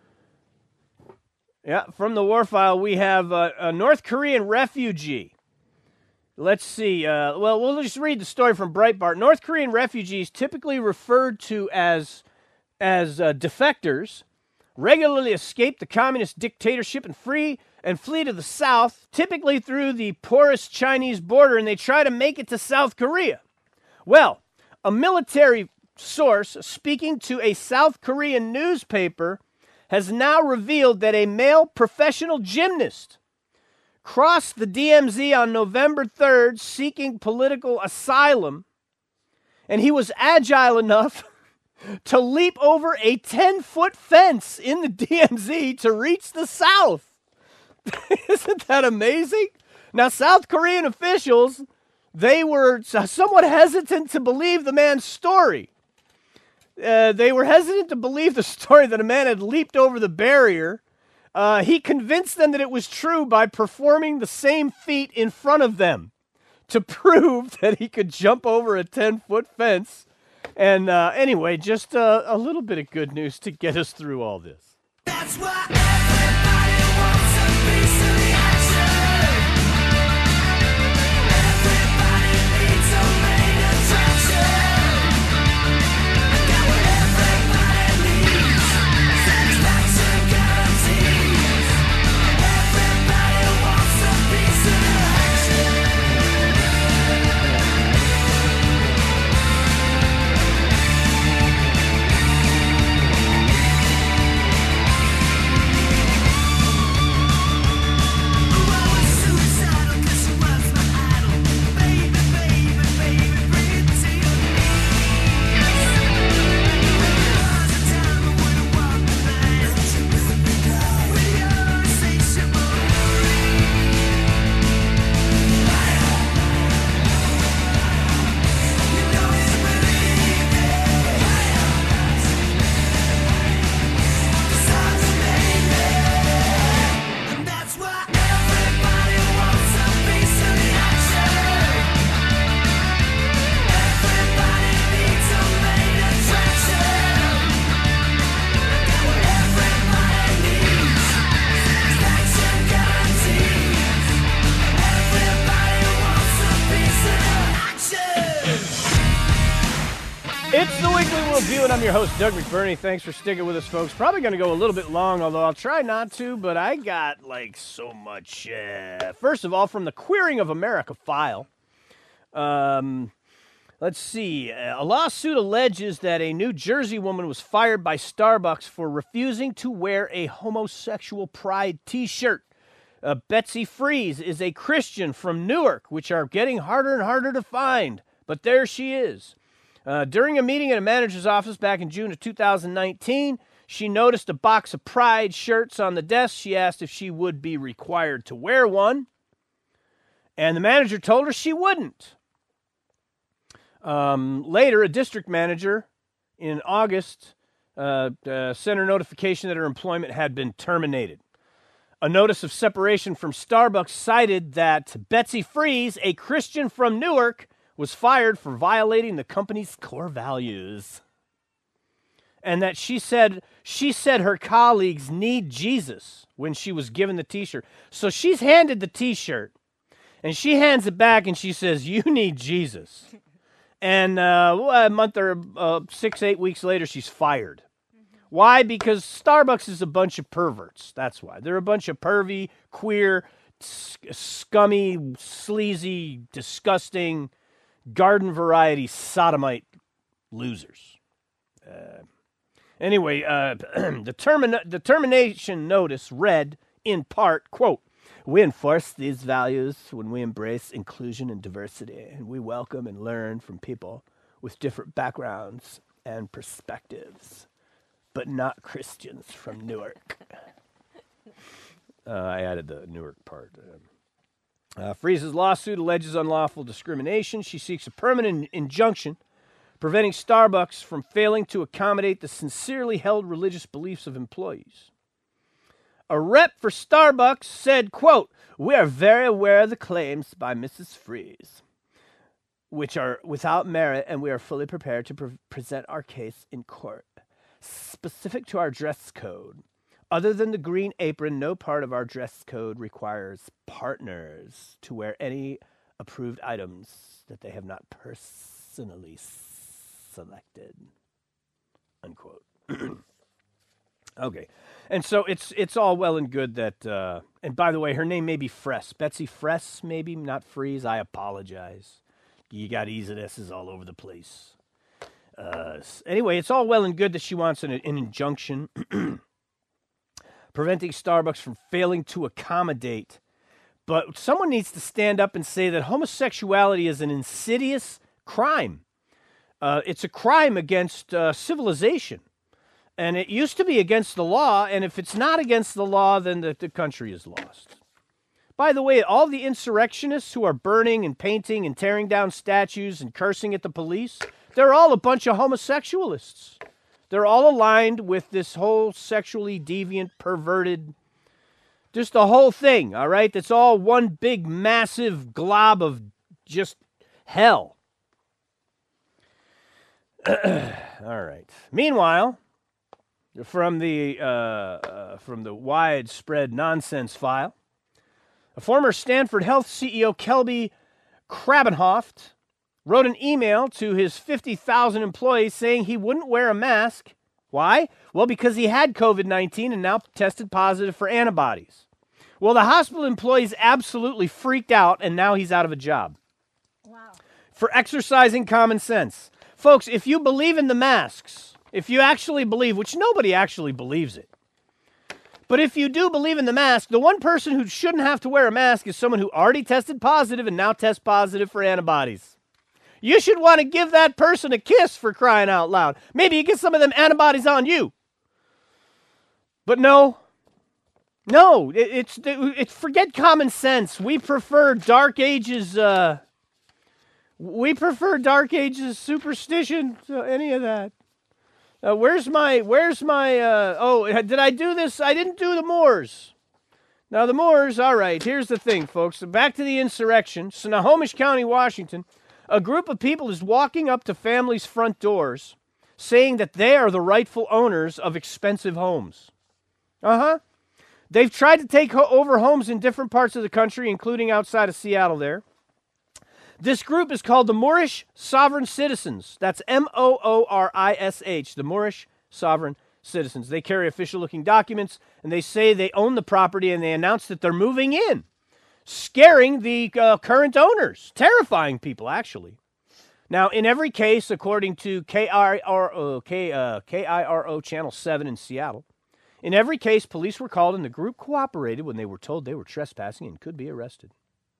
Yeah, from the War File, we have a, a North Korean refugee. Let's see. Uh, well, we'll just read the story from Breitbart. North Korean refugees, typically referred to as, as uh, defectors, regularly escape the communist dictatorship and free and flee to the south, typically through the porous Chinese border, and they try to make it to South Korea. Well, a military source speaking to a South Korean newspaper has now revealed that a male professional gymnast crossed the D M Z on November third seeking political asylum, and he was agile enough to leap over a ten-foot fence in the D M Z to reach the south. Isn't that amazing? Now, South Korean officials, they were somewhat hesitant to believe the man's story. Uh, they were hesitant to believe the story that a man had leaped over the barrier. Uh, he convinced them that it was true by performing the same feat in front of them, to prove that he could jump over a ten-foot fence. And uh, anyway, just uh, a little bit of good news to get us through all this. That's why everybody wants a piece of the action. Everybody needs a main attraction. I got what everybody needs. Satisfaction guarantees. Everybody wants a piece of the action. It's the Weekly Worldview, and I'm your host, Doug McBurney. Thanks for sticking with us, folks. Probably going to go a little bit long, although I'll try not to, but I got, like, so much. Uh, first of all, from the Queering of America file, um, let's see. A lawsuit alleges that a New Jersey woman was fired by Starbucks for refusing to wear a homosexual pride T-shirt. Uh, Betsy Freeze is a Christian from Newark, which are getting harder and harder to find, but there she is. Uh, during a meeting at a manager's office back in June of two thousand nineteen, she noticed a box of Pride shirts on the desk. She asked if she would be required to wear one, and the manager told her she wouldn't. Um, later, a district manager in August uh, uh, sent her notification that her employment had been terminated. A notice of separation from Starbucks cited that Betsy Freeze, a Christian from Newark, was fired for violating the company's core values. And that she said she said her colleagues need Jesus when she was given the T-shirt. So she's handed the T-shirt, and she hands it back, and she says, "You need Jesus." And uh, a month or uh, six, eight weeks later, she's fired. Mm-hmm. Why? Because Starbucks is a bunch of perverts. That's why. They're a bunch of pervy, queer, scummy, sleazy, disgusting, garden variety sodomite losers. Uh, anyway, uh, the, termina- the termination notice read, in part, quote, "We enforce these values when we embrace inclusion and diversity, and we welcome and learn from people with different backgrounds and perspectives, but not Christians from Newark." uh, I added the Newark part. Um, Uh, Freeze's lawsuit alleges unlawful discrimination. She seeks a permanent injunction preventing Starbucks from failing to accommodate the sincerely held religious beliefs of employees. A rep for Starbucks said, quote, "We are very aware of the claims by Missus Freeze, which are without merit, and we are fully prepared to pre- present our case in court. Specific to our dress code, other than the green apron, no part of our dress code requires partners to wear any approved items that they have not personally selected." Unquote. Okay. And so it's it's all well and good that, uh, and by the way, her name may be Fress. Betsy Fress, maybe, not Freeze. I apologize. You got E's and S's all over the place. Uh, anyway, it's all well and good that she wants an, an injunction preventing Starbucks from failing to accommodate. But someone needs to stand up and say that homosexuality is an insidious crime. Uh, it's a crime against uh, civilization. And it used to be against the law, and if it's not against the law, then the, the country is lost. By the way, all the insurrectionists who are burning and painting and tearing down statues and cursing at the police, they're all a bunch of homosexualists. They're all aligned with this whole sexually deviant, perverted, just the whole thing, all right? That's all one big, massive glob of just hell. All right. Meanwhile, from the uh, uh, from the widespread nonsense file, a former Stanford Health C E O, Kelby Krabenhoft, wrote an email to his fifty thousand employees saying he wouldn't wear a mask. Why? Well, because he had COVID nineteen and now tested positive for antibodies. Well, the hospital employees absolutely freaked out, and now he's out of a job. Wow. For exercising common sense. Folks, if you believe in the masks, if you actually believe, which nobody actually believes it, but if you do believe in the mask, the one person who shouldn't have to wear a mask is someone who already tested positive and now tests positive for antibodies. You should want to give that person a kiss, for crying out loud. Maybe you get some of them antibodies on you. But no. No, it, it's, it's forget common sense. We prefer Dark Ages, uh, we prefer Dark Ages superstition to any of that. Uh, where's my, where's my, uh, oh, did I do this? I didn't do the Moors. Now, the Moors, all right, here's the thing, folks. So back to the insurrection. Snohomish County, Washington. A group of people is walking up to families' front doors saying that they are the rightful owners of expensive homes. Uh-huh. They've tried to take ho- over homes in different parts of the country, including outside of Seattle there. This group is called the Moorish Sovereign Citizens. That's M O O R I S H, the Moorish Sovereign Citizens. They carry official-looking documents, and they say they own the property, and they announce that they're moving in, scaring the uh, current owners, terrifying people, actually. Now, in every case, according to K I R O, K, uh, K I R O Channel seven in Seattle, in every case, police were called and the group cooperated when they were told they were trespassing and could be arrested.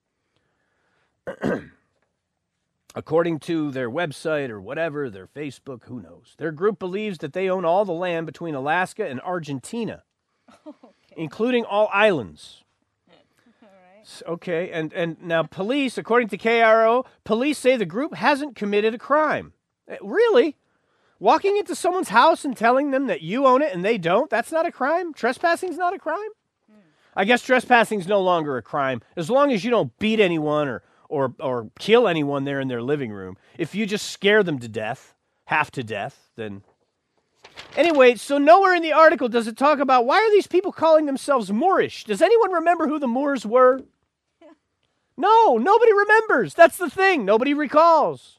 According to their website or whatever, their Facebook, who knows, their group believes that they own all the land between Alaska and Argentina, Okay. including all islands. All right. S- Okay, and, and now police, according to K R O, police say the group hasn't committed a crime. Eh, Really? Walking into someone's house and telling them that you own it and they don't, that's not a crime? Trespassing's not a crime? I guess trespassing's no longer a crime, as long as you don't beat anyone or, or, or kill anyone there in their living room. If you just scare them to death, half to death, then... Anyway, so nowhere in the article does it talk about why are these people calling themselves Moorish? Does anyone remember who the Moors were? No, nobody remembers. That's the thing. Nobody recalls.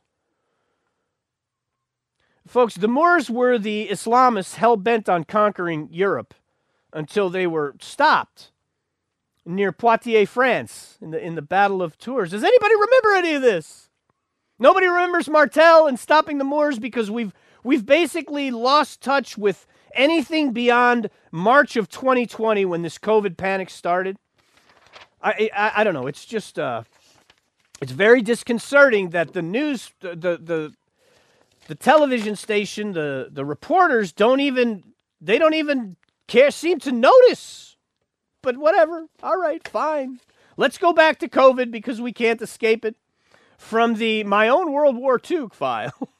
Folks, the Moors were the Islamists hell-bent on conquering Europe until they were stopped near Poitiers, France, in the in the Battle of Tours. Does anybody remember any of this? Nobody remembers Martel and stopping the Moors because we've we've basically lost touch with anything beyond March of twenty twenty when this COVID panic started. I I, I don't know. It's just uh, it's very disconcerting that the news the the, the The television station, the, the reporters don't even, they don't even care, seem to notice. But whatever. All right, fine. Let's go back to COVID because we can't escape it. From the My Own World War Two file.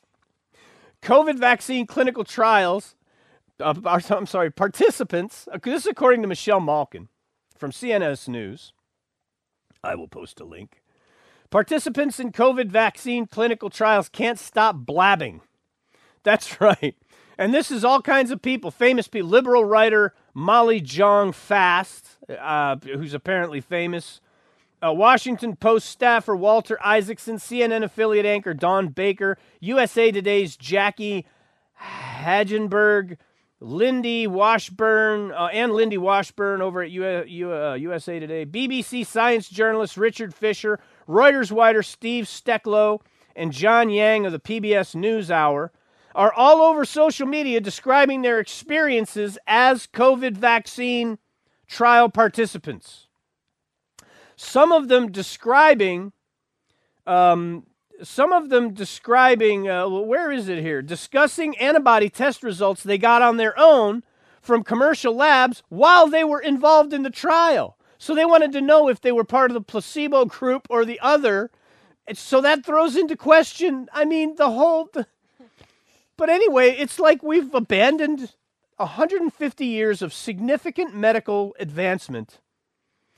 COVID vaccine clinical trials, uh, I'm sorry, participants, uh, this is according to Michelle Malkin from C N S News. I will post a link. Participants in COVID vaccine clinical trials can't stop blabbing. That's right. And this is all kinds of people, famous people. Liberal writer Molly Jong Fast, uh, who's apparently famous. Uh, Washington Post staffer Walter Isaacson, C N N affiliate anchor Don Baker, U S A Today's Jackie Hagenberg, Lindy Washburn, uh, and Lindy Washburn over at U- U- uh, U S A Today, B B C science journalist Richard Fisher, Reuters writer Steve Stecklow, and John Yang of the P B S NewsHour are all over social media describing their experiences as COVID vaccine trial participants. Some of them describing, um, some of them describing, uh, where is it here? Discussing antibody test results they got on their own from commercial labs while they were involved in the trial. So they wanted to know if they were part of the placebo group or the other. And so that throws into question, I mean, the whole... The, but anyway, it's like we've abandoned one hundred fifty years of significant medical advancement.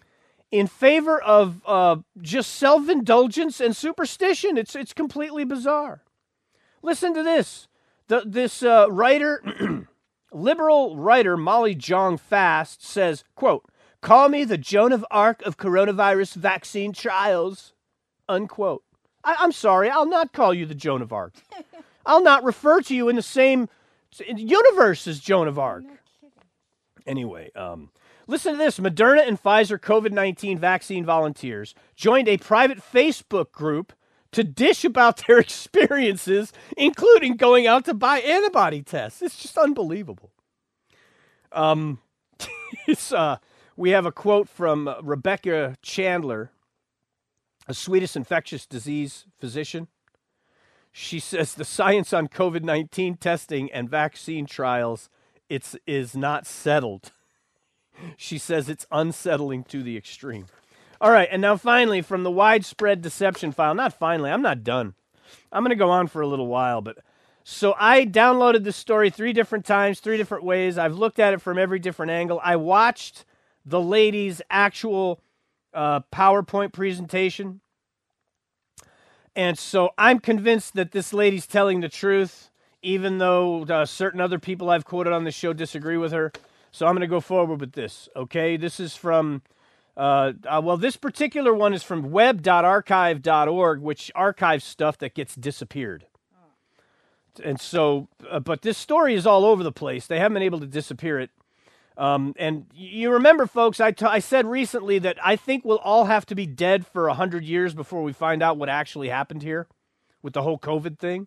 in favor of uh, just self-indulgence and superstition. It's it's completely bizarre. Listen to this. The, this uh, writer, liberal writer Molly Jong Fast says, quote, "Call me the Joan of Arc of coronavirus vaccine trials," unquote. I, I'm sorry, I'll not call you the Joan of Arc. I'll not refer to you in the same universe as Joan of Arc. No kidding. Anyway, um, listen to this. Moderna and Pfizer COVID nineteen vaccine volunteers joined a private Facebook group to dish about their experiences, including going out to buy antibody tests. It's just unbelievable. Um, it's, uh, we have a quote from uh, Rebecca Chandler, a Swedish infectious disease physician. She says the science on COVID nineteen testing and vaccine trials it's, is not settled. She says it's unsettling to the extreme. All right, and now finally, from the widespread deception file, not finally, I'm not done. I'm going to go on for a little while, but so I downloaded this story three different times, three different ways. I've looked at it from every different angle. I watched the lady's actual uh, PowerPoint presentation, and so I'm convinced that this lady's telling the truth, even though uh, certain other people I've quoted on the show disagree with her. So I'm going to go forward with this, okay? This is from... Uh, uh, well, this particular one is from web dot archive dot org, which archives stuff that gets disappeared. And so, uh, but this story is all over the place. They haven't been able to disappear it. Um, and you remember, folks, I, t- I said recently that I think we'll all have to be dead for one hundred years before we find out what actually happened here with the whole COVID thing.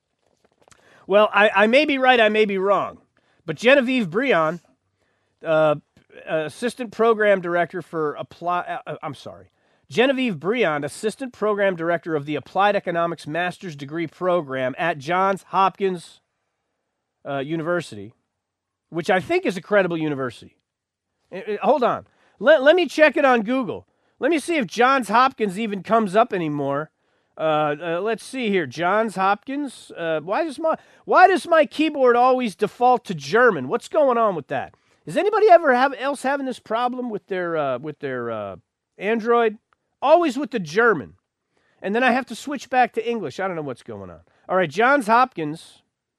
Well, I, I may be right, I may be wrong. But Genevieve Brion, uh, Assistant Program Director for Apply, uh, I'm sorry, Genevieve Brion, Assistant Program Director of the Applied Economics Master's Degree Program at Johns Hopkins uh, University, which I think is a credible university. Uh, uh, hold on. Let, let me check it on Google. Let me see if Johns Hopkins even comes up anymore. Uh, uh, let's see here. Johns Hopkins. Uh, why does my why does my keyboard always default to German? What's going on with that? Is anybody ever have else having this problem with their uh, with their uh, Android? Always with the German, and then I have to switch back to English. I don't know what's going on. All right, Johns Hopkins.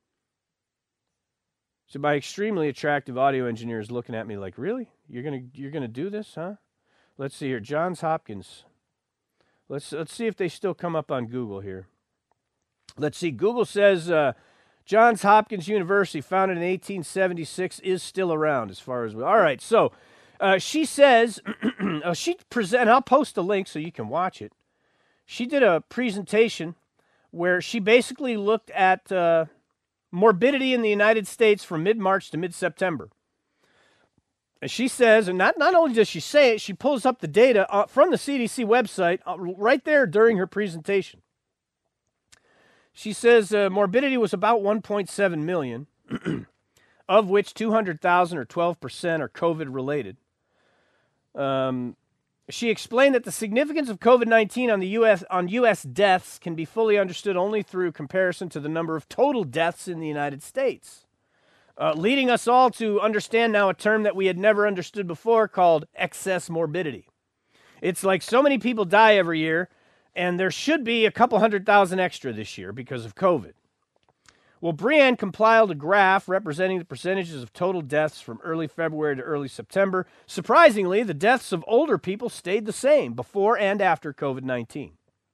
So my extremely attractive audio engineer is looking at me like, really? You're gonna you're gonna do this, huh? Let's see here, Johns Hopkins. Let's let's see if they still come up on Google here. Let's see. Google says. Uh, Johns Hopkins University, founded in eighteen seventy-six, is still around as far as we... All right, so uh, she says... uh, she present. I'll post a link so you can watch it. She did a presentation where she basically looked at uh, morbidity in the United States from mid-March to mid-September. And she says, and not, not only does she say it, she pulls up the data uh, from the C D C website uh, right there during her presentation. She says uh, morbidity was about one point seven million, of which two hundred thousand or twelve percent are COVID-related. Um, she explained that the significance of COVID nineteen on the U S on U S deaths can be fully understood only through comparison to the number of total deaths in the United States, uh, leading us all to understand now a term that we had never understood before called excess morbidity. It's like so many people die every year, and there should be a couple hundred thousand extra this year because of COVID. Well, Brian compiled a graph representing the percentages of total deaths from early February to early September. Surprisingly, the deaths of older people stayed the same before and after COVID nineteen.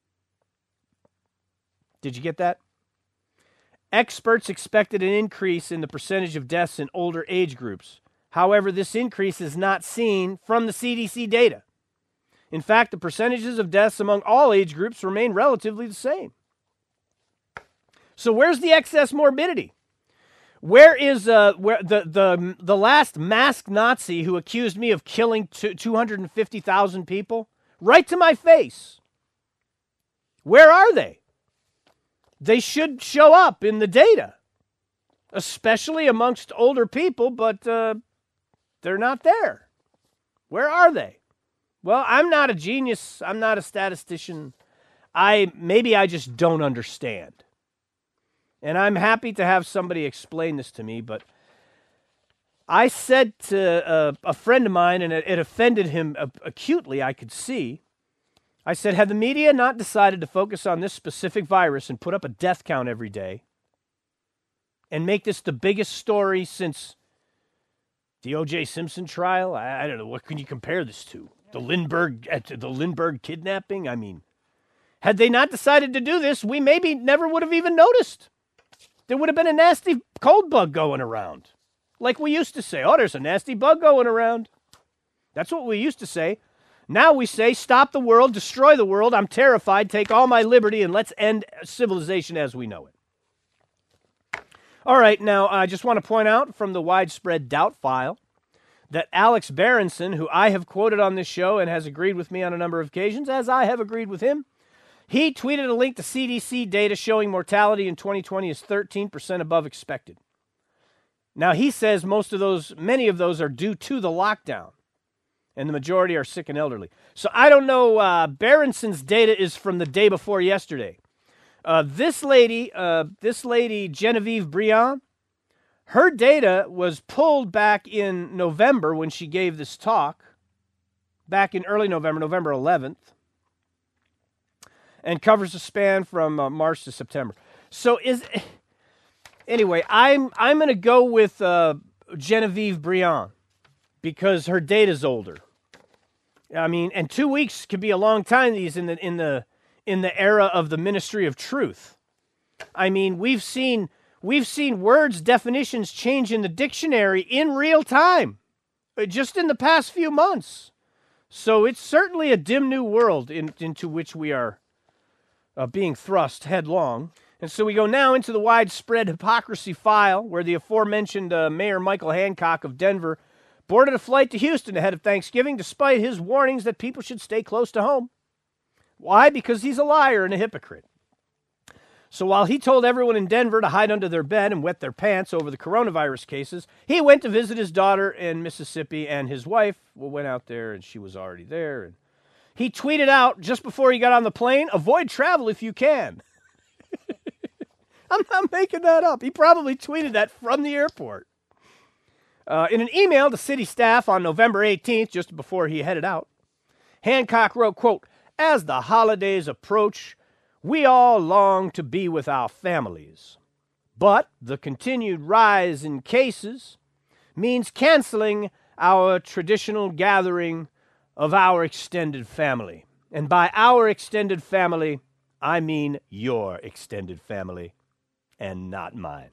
Did you get that? Experts expected an increase in the percentage of deaths in older age groups. However, this increase is not seen from the C D C data. In fact, the percentages of deaths among all age groups remain relatively the same. So where's the excess morbidity? Where is uh, where the, the, the last masked Nazi who accused me of killing two hundred fifty thousand people? Right to my face. Where are they? They should show up in the data, especially amongst older people, but uh, they're not there. Where are they? Well, I'm not a genius. I'm not a statistician. I maybe I just don't understand. And I'm happy to have somebody explain this to me, but I said to uh, a friend of mine, and it, it offended him uh, acutely, I could see. I said, have the media not decided to focus on this specific virus and put up a death count every day and make this the biggest story since the O J Simpson trial? I, I don't know. What can you compare this to? The Lindbergh, uh, the Lindbergh kidnapping? I mean, had they not decided to do this, we maybe never would have even noticed. There would have been a nasty cold bug going around. Like we used to say, oh, there's a nasty bug going around. That's what we used to say. Now we say, stop the world, destroy the world. I'm terrified. Take all my liberty and let's end civilization as we know it. All right, now I just want to point out from the widespread doubt file that Alex Berenson, who I have quoted on this show and has agreed with me on a number of occasions, as I have agreed with him, he tweeted a link to C D C data showing mortality in twenty twenty is thirteen percent above expected. Now, he says most of those, many of those are due to the lockdown, and the majority are sick and elderly. So I don't know, uh, Berenson's data is from the day before yesterday. Uh, this lady, uh, this lady, Genevieve Briand, her data was pulled back in November when she gave this talk, back in early November, November eleventh, and covers a span from uh, March to September. So is... Anyway, I'm I'm going to go with uh, Genevieve Briand because her data's older. I mean, and two weeks could be a long time. These in the in the in the era of the Ministry of Truth. I mean, we've seen we've seen words definitions change in the dictionary in real time, just in the past few months. So it's certainly a dim new world in, into which we are uh, being thrust headlong. And so we go now into the widespread hypocrisy file where the aforementioned uh, Mayor Michael Hancock of Denver boarded a flight to Houston ahead of Thanksgiving despite his warnings that people should stay close to home. Why? Because he's a liar and a hypocrite. So while he told everyone in Denver to hide under their bed and wet their pants over the coronavirus cases, he went to visit his daughter in Mississippi, and his wife went out there and she was already there. And he tweeted out just before he got on the plane, avoid travel if you can. I'm not making that up. He probably tweeted that from the airport. Uh, in an email to city staff on November eighteenth, just before he headed out, Hancock wrote, quote, as the holidays approach, we all long to be with our families. But the continued rise in cases means canceling our traditional gathering of our extended family. And by our extended family, I mean your extended family. And not mine.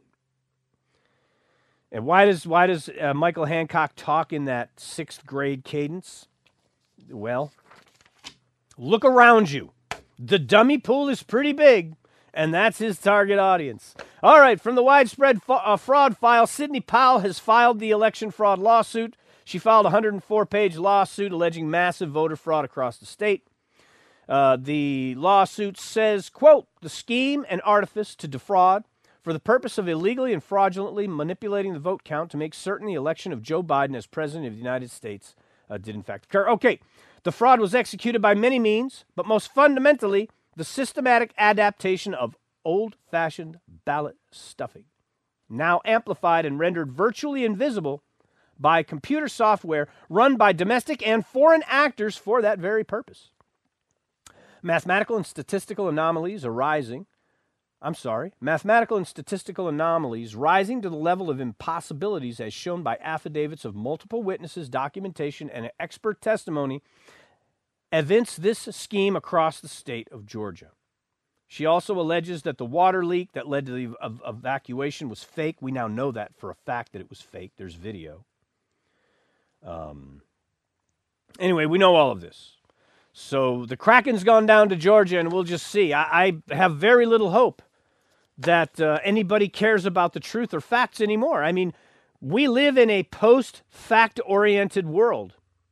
And why does why does uh, Michael Hancock talk in that sixth grade cadence? Well, look around you. The dummy pool is pretty big, and that's his target audience. All right, from the widespread fa- uh, fraud file, Sidney Powell has filed the election fraud lawsuit. She filed a one hundred four page lawsuit alleging massive voter fraud across the state. Uh, the lawsuit says, quote, the scheme and artifice to defraud for the purpose of illegally and fraudulently manipulating the vote count to make certain the election of Joe Biden as president of the United States uh, did in fact occur. Okay, the fraud was executed by many means, but most fundamentally, the systematic adaptation of old-fashioned ballot stuffing, now amplified and rendered virtually invisible by computer software run by domestic and foreign actors for that very purpose. Mathematical and statistical anomalies arising I'm sorry, mathematical and statistical anomalies rising to the level of impossibilities as shown by affidavits of multiple witnesses, documentation, and expert testimony evince this scheme across the state of Georgia. She also alleges that the water leak that led to the ev- evacuation was fake. We now know that for a fact that it was fake. There's video. Um. Anyway, we know all of this. So the Kraken's gone down to Georgia, and we'll just see. I, I have very little hope that uh, anybody cares about the truth or facts anymore. I mean, we live in a post-fact-oriented world.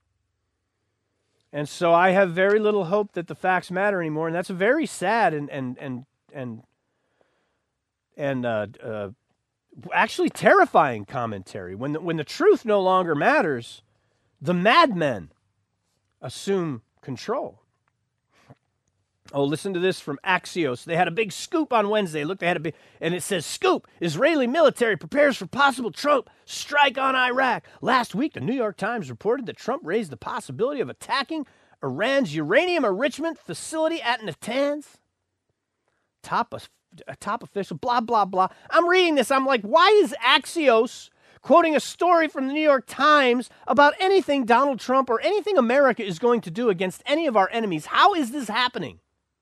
And so I have very little hope that the facts matter anymore, and that's a very sad and and and and and uh, uh, actually terrifying commentary. When the, when the truth no longer matters, the madmen assume control. Oh, listen to this from Axios. They had a big scoop on Wednesday. Look, they had a big, and it says, scoop, Israeli military prepares for possible Trump strike on Iraq. Last week, the New York Times reported that Trump raised the possibility of attacking Iran's uranium enrichment facility at Natanz. Top, a top official, blah, blah, blah. I'm reading this. I'm like, why is Axios quoting a story from the New York Times about anything Donald Trump or anything America is going to do against any of our enemies? How is this happening?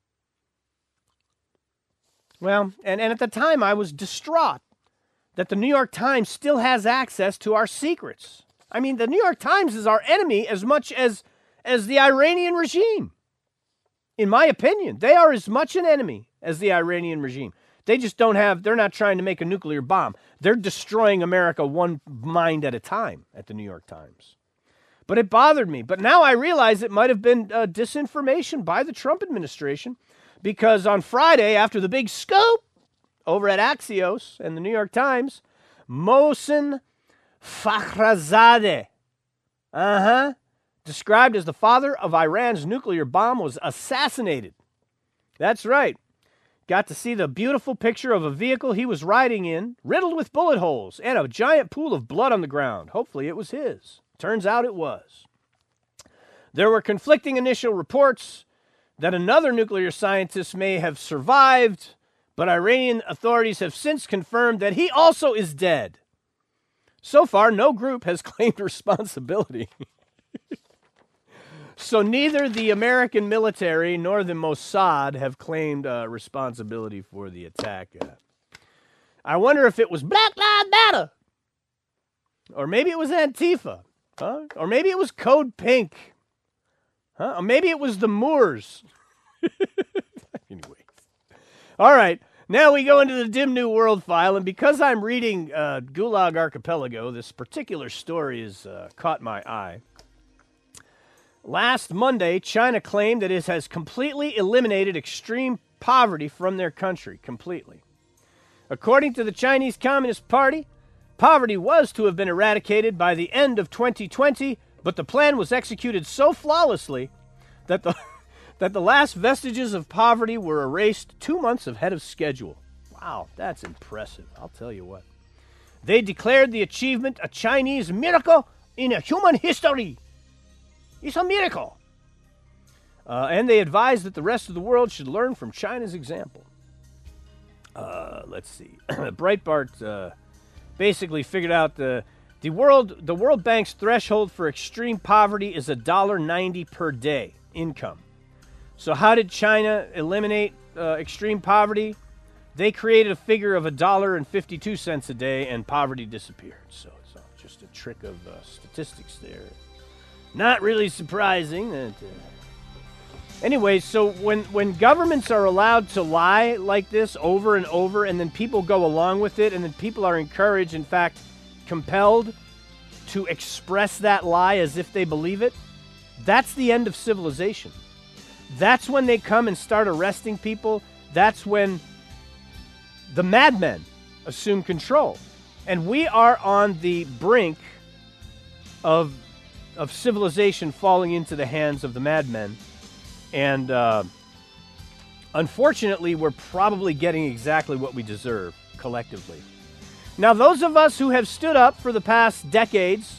Well, and, and at the time, I was distraught that the New York Times still has access to our secrets. I mean, the New York Times is our enemy as much as, as the Iranian regime. In my opinion, they are as much an enemy as the Iranian regime. They just don't have, they're not trying to make a nuclear bomb. They're destroying America one mind at a time at the New York Times. But it bothered me. But now I realize it might have been uh, disinformation by the Trump administration, because on Friday, after the big scoop over at Axios and the New York Times, Mohsen Fakhrizadeh, uh-huh, described as the father of Iran's nuclear bomb, was assassinated. That's right. Got to see the beautiful picture of a vehicle he was riding in, riddled with bullet holes, and a giant pool of blood on the ground. Hopefully it was his. Turns out it was. There were conflicting initial reports that another nuclear scientist may have survived, but Iranian authorities have since confirmed that he also is dead. So far, no group has claimed responsibility. So neither the American military nor the Mossad have claimed uh, responsibility for the attack. Uh, I wonder if it was Black Lives Matter, or maybe it was Antifa, huh? Or maybe it was Code Pink. Huh? Or maybe it was the Moors. Anyways. All right. Now we go into the dim new world file. And because I'm reading uh, Gulag Archipelago, this particular story has uh, caught my eye. Last Monday, China claimed that it has completely eliminated extreme poverty from their country. Completely. According to the Chinese Communist Party, poverty was to have been eradicated by the end of twenty twenty, but the plan was executed so flawlessly that the that the last vestiges of poverty were erased two months ahead of schedule. Wow, that's impressive. I'll tell you what. They declared the achievement a Chinese miracle in a human history. It's a miracle. Uh, and they advised that the rest of the world should learn from China's example. Uh, let's see. Breitbart uh, basically figured out the The World the World Bank's threshold for extreme poverty is one dollar ninety per day income. So how did China eliminate uh, extreme poverty? They created a figure of one dollar fifty-two cents a day, and poverty disappeared. So it's uh, just a trick of uh, statistics there. Not really surprising. That, uh... Anyway, so when, when governments are allowed to lie like this over and over, and then people go along with it, and then people are encouraged, in fact, compelled to express that lie as if they believe it, that's the end of civilization. That's when they come and start arresting people. That's when the madmen assume control. And we are on the brink of, of civilization falling into the hands of the madmen. And uh, unfortunately, we're probably getting exactly what we deserve collectively. Now, those of us who have stood up for the past decades,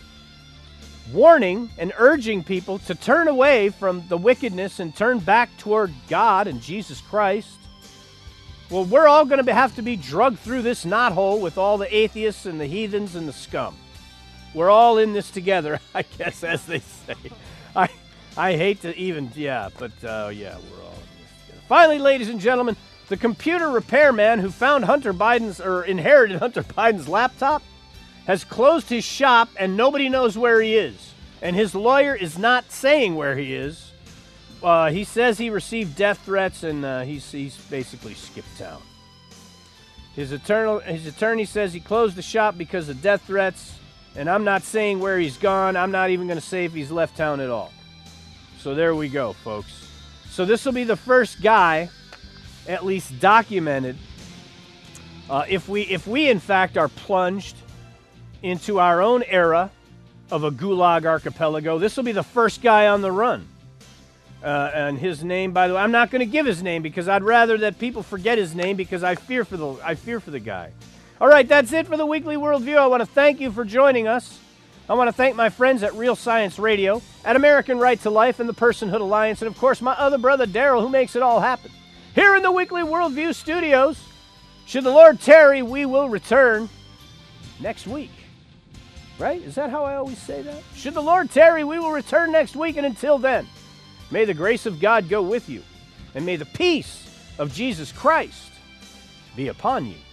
warning and urging people to turn away from the wickedness and turn back toward God and Jesus Christ, well, we're all going to have to be drugged through this knothole with all the atheists and the heathens and the scum. We're all in this together, I guess, as they say. I I hate to even, yeah, but uh, yeah, we're all in this together. Finally, ladies and gentlemen, the computer repairman who found Hunter Biden's, or inherited Hunter Biden's laptop, has closed his shop and nobody knows where he is. And his lawyer is not saying where he is. Uh, he says he received death threats and uh, he's, he's basically skipped town. His, eternal, his attorney says he closed the shop because of death threats, and I'm not saying where he's gone. I'm not even going to say if he's left town at all. So there we go, folks. So this will be the first guy, at least documented, uh, if we if we in fact are plunged into our own era of a Gulag Archipelago, this will be the first guy on the run. Uh, and his name, by the way, I'm not going to give his name because I'd rather that people forget his name because I fear for the I fear for the guy. All right, that's it for the Weekly Worldview. I want to thank you for joining us. I want to thank my friends at Real Science Radio, at American Right to Life and the Personhood Alliance, and of course my other brother Daryl, who makes it all happen. Here in the Weekly Worldview studios, should the Lord tarry, we will return next week. Right? Is that how I always say that? Should the Lord tarry, we will return next week, and until then, may the grace of God go with you, and may the peace of Jesus Christ be upon you.